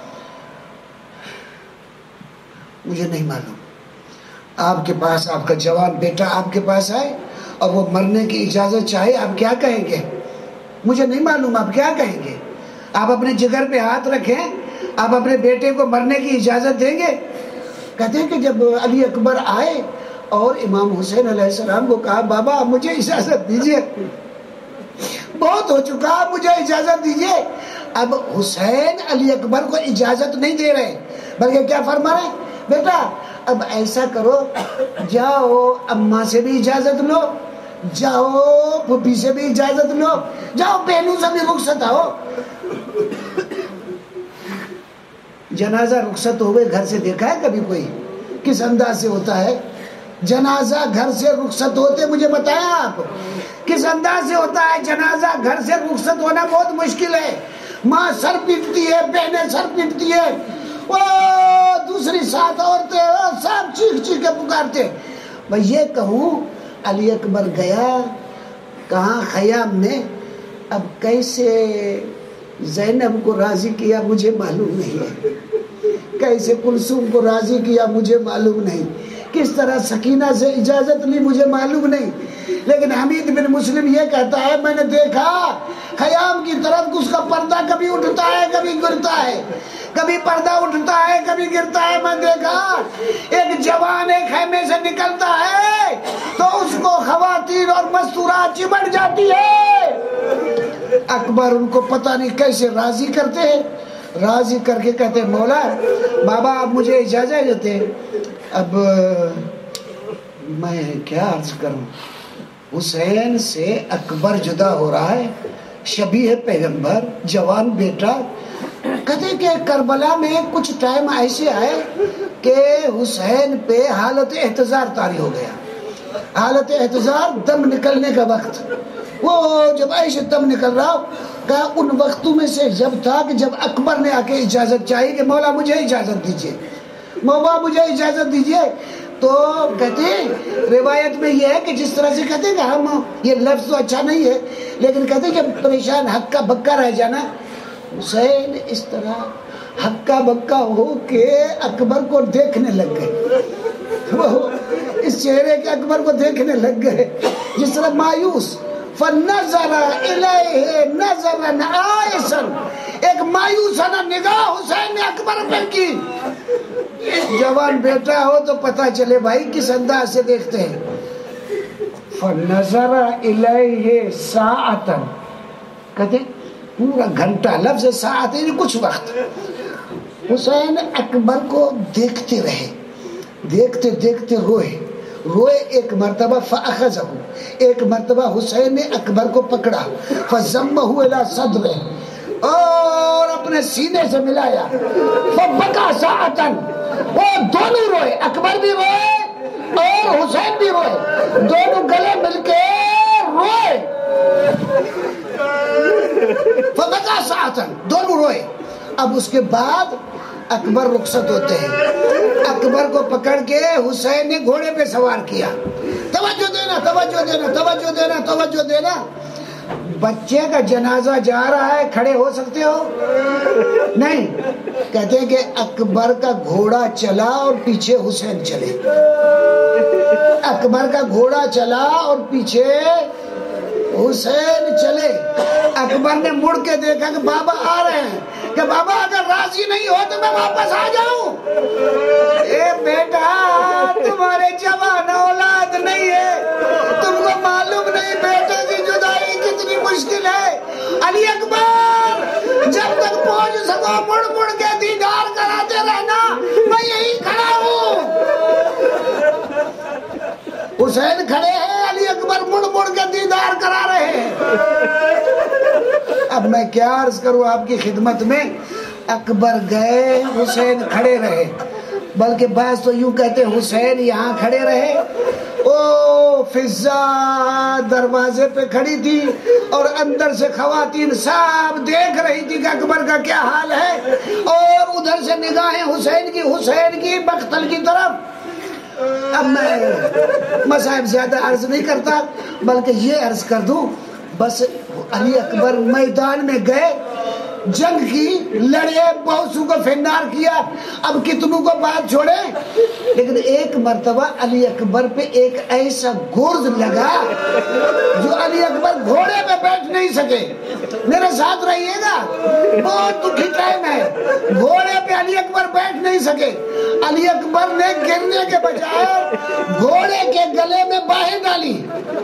مجھے نہیں معلوم، آپ کے پاس آپ کا جوان بیٹا آپ کے پاس آئے اور وہ مرنے کی اجازت چاہے، آپ کیا کہیں گے؟ مجھے نہیں معلوم آپ کیا کہیں گے. آپ اپنے جگر پہ ہاتھ رکھیں، آپ اپنے بیٹے کو مرنے کی اجازت دیں گے؟ کہتے ہیں کہ جب علی اکبر آئے اور امام حسین علیہ السلام کو کہا بابا مجھے اجازت دیجیے، بہت ہو چکا، مجھے اجازت دیجیے۔ اب حسین علی اکبر کو اجازت نہیں دے رہے، بلکہ کیا فرما رہے؟ بیٹا اب ایسا کرو، جاؤ اماں سے بھی اجازت لو، جاؤ پھوپھی سے بھی اجازت لو، جاؤ بہنوں سے بھی رخصت آؤ۔ جنازہ رخصت ہوئے گھر سے دیکھا ہے کبھی کوئی؟ کس انداز سے ہوتا ہے جنازہ گھر سے رخصت ہوتے؟ مجھے بتائیں آپ کس انداز سے ہوتا ہے جنازہ گھر سے رخصت ہونا؟ بہت مشکل ہے۔ ماں سر پیٹتی ہے، بہنیں سر پیٹتی ہے، وہ دوسری سات عورتیں سب چیخ چیخ کے پکارتے۔ میں یہ کہوں علی اکبر گیا کہاں؟ خیام میں۔ اب کیسے زینب کو راضی کیا مجھے معلوم نہیں ہے، کیسے کلثوم کو راضی کیا مجھے معلوم نہیں، کس طرح سکینہ سے اجازت لی مجھے معلوم نہیں، لیکن حمید بن مسلم یہ کہتا ہے میں نے دیکھا خیام کی طرف اس کا پردہ کبھی اٹھتا ہے کبھی گرتا ہے، کبھی پردہ اٹھتا ہے کبھی گرتا ہے۔ میں دیکھا ایک جوان ایک خیمے سے نکلتا ہے تو اس کو خواتین اور مستورات چمٹ جاتی ہے۔ اکبر ان کو پتہ نہیں کیسے راضی کرتے ہیں، راضی کر کے کہتے ہیں مولا بابا آپ مجھے اجازت دیتے۔ اب میں کیا عرض کروں، حسین سے اکبر جدا ہو رہا ہے، شبیہ پیغمبر، جوان بیٹا۔ کہتے کہ کربلا میں کچھ ٹائم ایسے آئے کہ حسین پہ حالت احتضار طاری ہو گیا، حالت احتضار، دم نکلنے کا وقت۔ وہ جب ایسے دم نکل رہا کہا ان وقتوں میں سے جب تھا کہ جب اکبر نے آ کے اجازت چاہی کہ مولا مجھے اجازت دیجیے، مولا مجھے اجازت دیجیے، تو کہتے ہیں روایت میں یہ ہے کہ جس طرح سے کہتے ہیں کہ ہم یہ لفظ تو اچھا نہیں ہے لیکن کہتے ہیں کہ پریشان ہکا بکا رہ جانا، حسین اس طرح ہکا بکا ہو کے اکبر کو دیکھنے لگ گئے، وہ اس چہرے کے اکبر کو دیکھنے لگ گئے جس طرح مایوس۔ فنظر الیہ نظرا عائسا، ایک مایوسانہ نگاہ حسین نے اکبر پر کی۔ جوان بیٹا ہو تو پتہ چلے بھائی کس انداز سے دیکھتے ہیں۔ فنظر الیہ ساعتا، کہتے پورا گھنٹہ، لفظ ساعت یعنی کچھ وقت۔ حسین اکبر کو دیکھتے رہے، دیکھتے دیکھتے روئے روئے ایک مرتبہ فاخذہ، ایک مرتبہ حسین نے اکبر کو پکڑا، فضمہ الی صدرہ، اور اپنے سینے سے ملایا، فبکا ساعتن، وہ دونوں روئے، اکبر بھی روئے اور حسین بھی روئے، دونوں گلے مل کے روئے، فبکا ساعتن، دونوں روئے۔ اب اس کے بعد اکبر رخصت ہوتے ہیں، اکبر کو پکڑ کے حسین نے گھوڑے پہ سوار کیا، توجہ دینا توجہ دینا توجہ دینا توجہ دینا، بچے کا جنازہ جا رہا ہے، کھڑے ہو سکتے ہو؟ نہیں، کہتے ہیں کہ اکبر کا گھوڑا چلا اور پیچھے حسین چلے، اکبر کا گھوڑا چلا اور پیچھے حسین چلے۔ اکبر نے مڑ کے دیکھا کہ بابا آ رہے ہیں، کہ بابا اگر راضی نہیں ہو تو میں واپس آ جاؤں۔ اے بیٹا تمہارے جوان اولاد نہیں ہے، تم کو معلوم نہیں بیٹے کی جدائی کتنی مشکل ہے۔ علی اکبر جب تک پہنچ سکو مڑ مڑ کے دیدار کراتے رہنا، میں یہی کھڑا ہوں۔ حسین کھڑے ہیں، علی اکبر مڑ مڑ کے دیدار کرا رہے ہیں۔ اب میں کیا عرض کروں آپ کی خدمت میں، اکبر گئے، حسین کھڑے رہے، بلکہ بعض تو یوں کہتے حسین یہاں کھڑے رہے۔ او فضا دروازے پہ کھڑی تھی اور اندر سے خواتین سب دیکھ رہی تھی کہ اکبر کا کیا حال ہے، اور ادھر سے نگاہیں حسین کی حسین کی مقتل کی طرف۔ اب میں مصائب زیادہ عرض نہیں کرتا، بلکہ یہ عرض کر دوں بس علی اکبر میدان میں گئے، جنگ کی, لڑے, بہت سو کو فنار کیا, اب کتنوں کو بات چھوڑے. لیکن ایک مرتبہ علی اکبر پہ ایک ایسا گرز لگا جو علی اکبر گھوڑے پہ بیٹھ نہیں سکے. میرے ساتھ رہیے گا, بہت دکھی ٹائم ہے. گھوڑے پہ علی اکبر بیٹھ نہیں سکے. علی اکبر نے گرنے کے بجائے گھوڑے کے گلے میں باہیں ڈالی.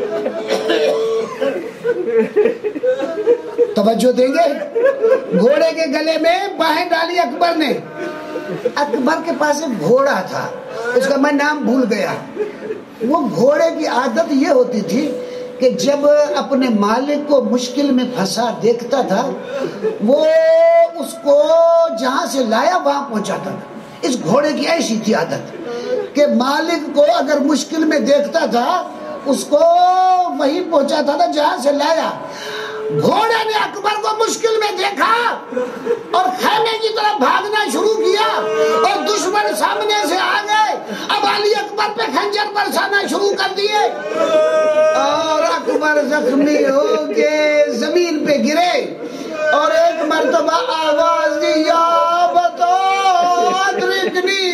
توجہ دیں گے, گھوڑے کے گلے میں باہیں ڈالی اکبر نے. اکبر کے پاس ایک گھوڑا تھا, اس کا میں نام بھول گیا. وہ گھوڑے کی عادت یہ ہوتی تھی کہ جب اپنے مالک کو مشکل میں پھنسا دیکھتا تھا, وہ اس کو جہاں سے لایا وہاں پہنچاتا تھا. اس گھوڑے کی ایسی تھی عادت کہ مالک کو اگر مشکل میں دیکھتا تھا, اس کو وہیں پہنچاتا تھا جہاں سے لایا. گھوڑے نے اکبر کو مشکل میں دیکھا اور خیمے کی طرف بھاگنا شروع کیا, اور دشمن سامنے سے آ گئے. اب علی اکبر پہ خنجر برسانا شروع کر دیے, اور اکبر زخمی ہو کے زمین پہ گرے. اور ایک مرتبہ آواز دی, یا بتو ادرکنی,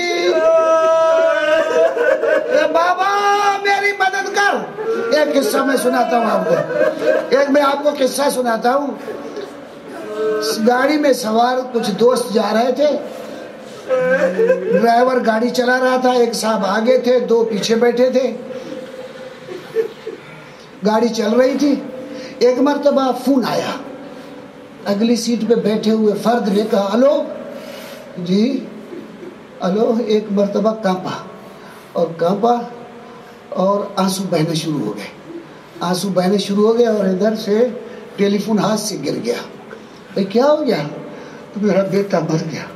بابا میری مدد کر. ایک قصہ میں سناتا ہوں آپ کو, ایک میں آپ کو قصہ سناتا ہوں. گاڑی میں سوار کچھ دوست جا رہے تھے, ڈرائیور گاڑی چلا رہا تھا, ایک صاحب آگے تھے, دو پیچھے بیٹھے تھے. گاڑی چل رہی تھی. ایک مرتبہ فون آیا, اگلی سیٹ پہ بیٹھے ہوئے فرد نے کہا, ہلو جی ہلو. ایک مرتبہ کانپا اور کانپا اور آنسو بہنے شروع ہو گئے. آنسو بہنے شروع ہو گئے اور ادھر سے ٹیلی فون ہاتھ سے گر گیا. بھائی کیا ہو گیا؟ تو میرا بیٹا مر گیا,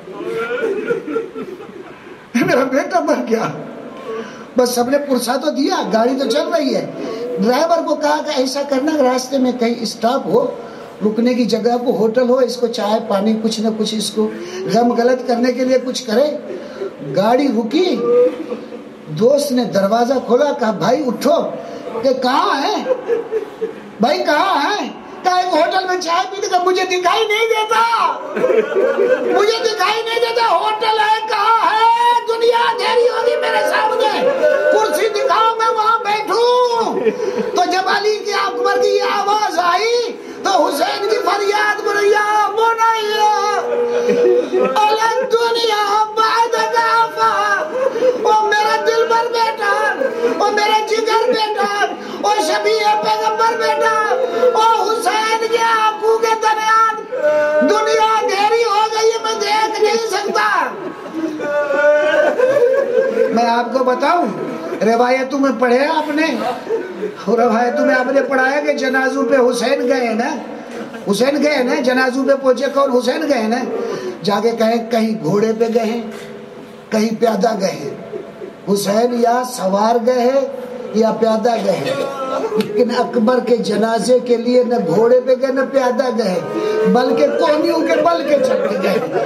میرا بیٹا مر گیا. بس سب نے پرسا تو دیا, گاڑی تو چل رہی ہے. ڈرائیور کو کہا کہ ایسا کرنا, راستے میں کہیں اسٹاپ ہو, رکنے کی جگہ کو ہوٹل ہو, اس کو چائے پانی کچھ نہ کچھ اس کو غم غلط کرنے کے لیے کچھ کرے. گاڑی رکی, دوست نے دروازہ کھولا, کہا بھائی اٹھو. کہ کہاں ہے بھائی, کہاں ہے؟ کہا ایک ہوٹل میں چائے پینے کا. مجھے دکھائی نہیں دیتا, مجھے دکھائی نہیں دیتا. ہوٹل ہے, کہاں ہے؟ دنیا اندھیری ہوگی میرے سامنے, کرسی دکھاؤ میں وہاں بیٹھوں. تو جب علی کی اکبر کی یہ آواز آئی تو حسین کی فریاد بنیا بنیا الگ دنیا بعد دافا. او میرا دل بھر بیٹا, او میرا جگر بیٹا, او شبیہ پیغمبر بیٹا, او حسین کے آنکھوں کے درمیان دنیا اندھیری ہو گئی, میں دیکھ نہیں سکتا. میں آپ کو بتاؤں, روایتوں میں پڑھے آپ نے, روایتوں میں آپ نے پڑھا ہے کہ جنازوں پہ حسین گئے نا, حسین گئے نا جنازوں پہ پہنچے. کون؟ حسین گئے نا. جا کے کہیں کہیں گھوڑے پہ گئے, کہیں پیادہ گئے. حسین یا سوار گئے یا پیادہ گئے, لیکن اکبر کے جنازے کے لیے نہ گھوڑے پہ گئے نہ پیادہ گئے, بلکہ کوہنیوں کے بل کے چل کے گئے.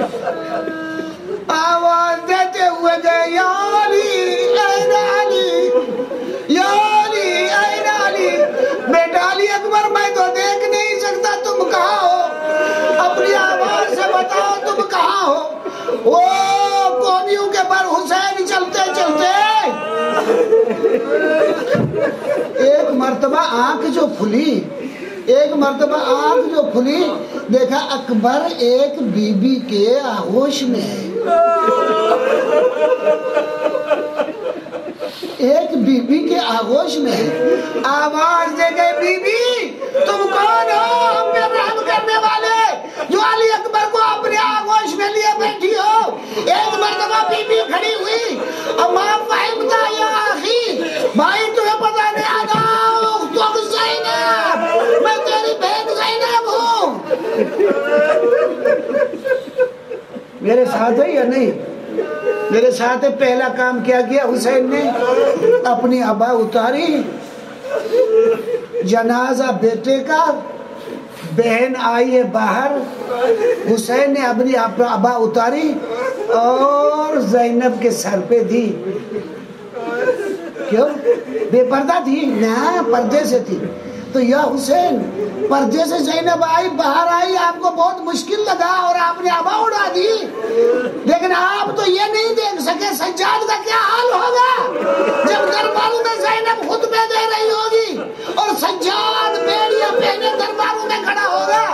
آواز دیتے ہوئے گئے, یا علی این علی, یا علی این علی. بیٹا علی اکبر میں تو دیکھ نہیں سکتا, تم کہاں ہو؟ اپنی آواز سے بتاؤ تم کہاں ہو. وہ کوہنیوں کے بل حسین چلتے چلتے ایک مرتبہ آنکھ جو کھلی, ایک مرتبہ آنکھ جو کھلی, دیکھا اکبر ایک بی بی کے آغوش میں ہے. ایک بی بی کے آغوش میں ہے. آواز دے گئے, بی بی تم کون ہو ہم پہ رحم کرنے والے, جو علی اکبر کو اپنے آغوش میں لیے بیٹھی ہو. ایک مرتبہ بی بی کھڑی ہوئی, اما فہمتا یا آخی, بھائی تمہیں پتا نہیں آنا, تو زینب, میں تیری بہن زینب ہوں. میرے ساتھ ہے یا نہیں؟ میرے ساتھ پہلا کام کیا کیا حسین نے؟ اپنی ابا اتاری, جنازہ بیٹے کا, بہن آئی ہے باہر. حسین نے اپنی ابا اتاری اور زینب کے سر پہ دی. کیوں؟ بے پردہ تھی نا, پردے سے تھی. تو یا حسین، پردے سے زینب آئی، باہر آئی، آپ کو بہت مشکل لگا اور آپ نے آبا اڑا دی، لیکن آپ تو یہ نہیں دیکھ سکے سجاد کا کیا حال ہوگا جب درباروں میں زینب خطبے دے رہی ہوگی اور سجاد بیڑیاں پہنے درباروں میں کھڑا ہوگا۔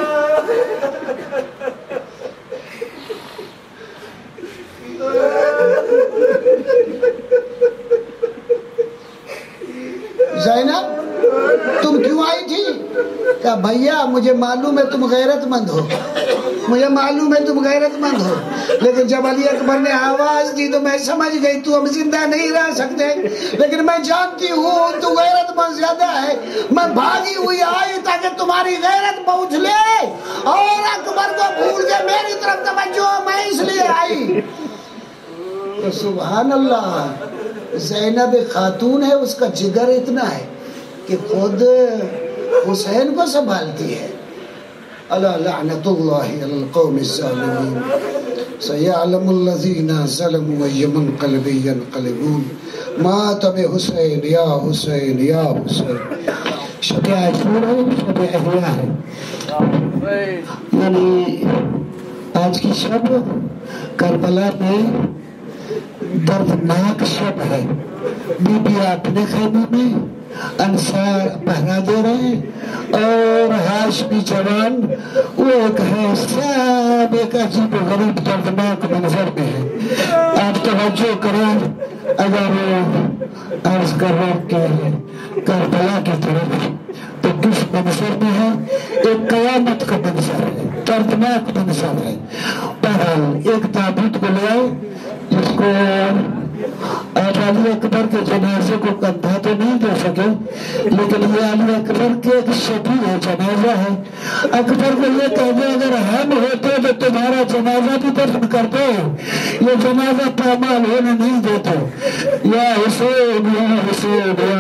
زینب تم کیوں آئی تھی؟ کہا بھیا مجھے معلوم ہے تم غیرت مند ہو، مجھے معلوم ہے تم غیرت مند ہو، لیکن جب علی اکبر نے آواز دی تو میں سمجھ گئی تو ہم زندہ نہیں رہ سکتے، لیکن میں جانتی ہوں تو غیرت مند زیادہ ہے، میں بھاگی ہوئی آئی تاکہ تمہاری غیرت پہنچ لے اور اکبر کو بھول کے میری طرف توجہ، میں اس لیے آئی۔ تو سبحان اللہ، زینب خاتون ہے، اس کا جگر اتنا ہے کہ خود حسین کو سنبھالتی ہے۔ الا لعنت اللہ علی القوم الظالمین سیعلم الذین ظلموا ای منقلب ینقلبون مات بحسین یا حسین یا حسین۔ شب عاشور ہے، شب احیاء ہے، یعنی آج کی شب کربلا میں دردناک شب ہے۔ بی بی اپنے خیمے میں، انصار پہرا دے رہے ہیں اور ہاشمی جوان وہ ایک ہے، سب ایک عجیب و غریب دردناک منظر میں ہے۔ آپ توجہ کریں، اگر عرض کر رہے کہ کربلا کی طرف تو کس منظر میں ہے؟ ایک قیامت کا منظر ہے، دردناک منظر ہے۔ بہرحال ایک تابوت کو لے آئے جس کو آپ علی اکبر کے جنازے کو کندھا تو نہیں دے سکے، لیکن یہ علی اکبر کے ایک شبیہ جنازہ ہے۔ اکبر کو یہ کہہ دے اگر ہم ہوتے تو تمہارا جنازہ بھی دفن کرتے، یہ جنازہ پامال ہونے نہیں دیتے۔ یا حسین یا حسین یا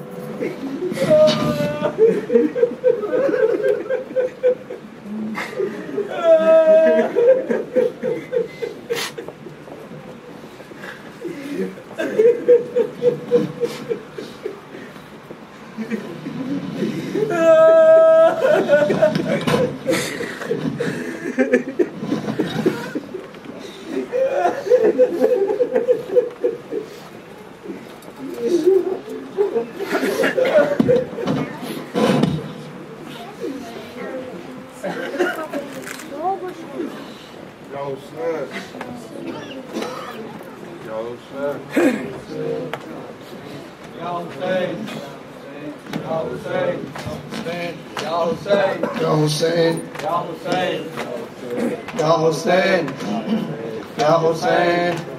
حسین یا حسین یا حسین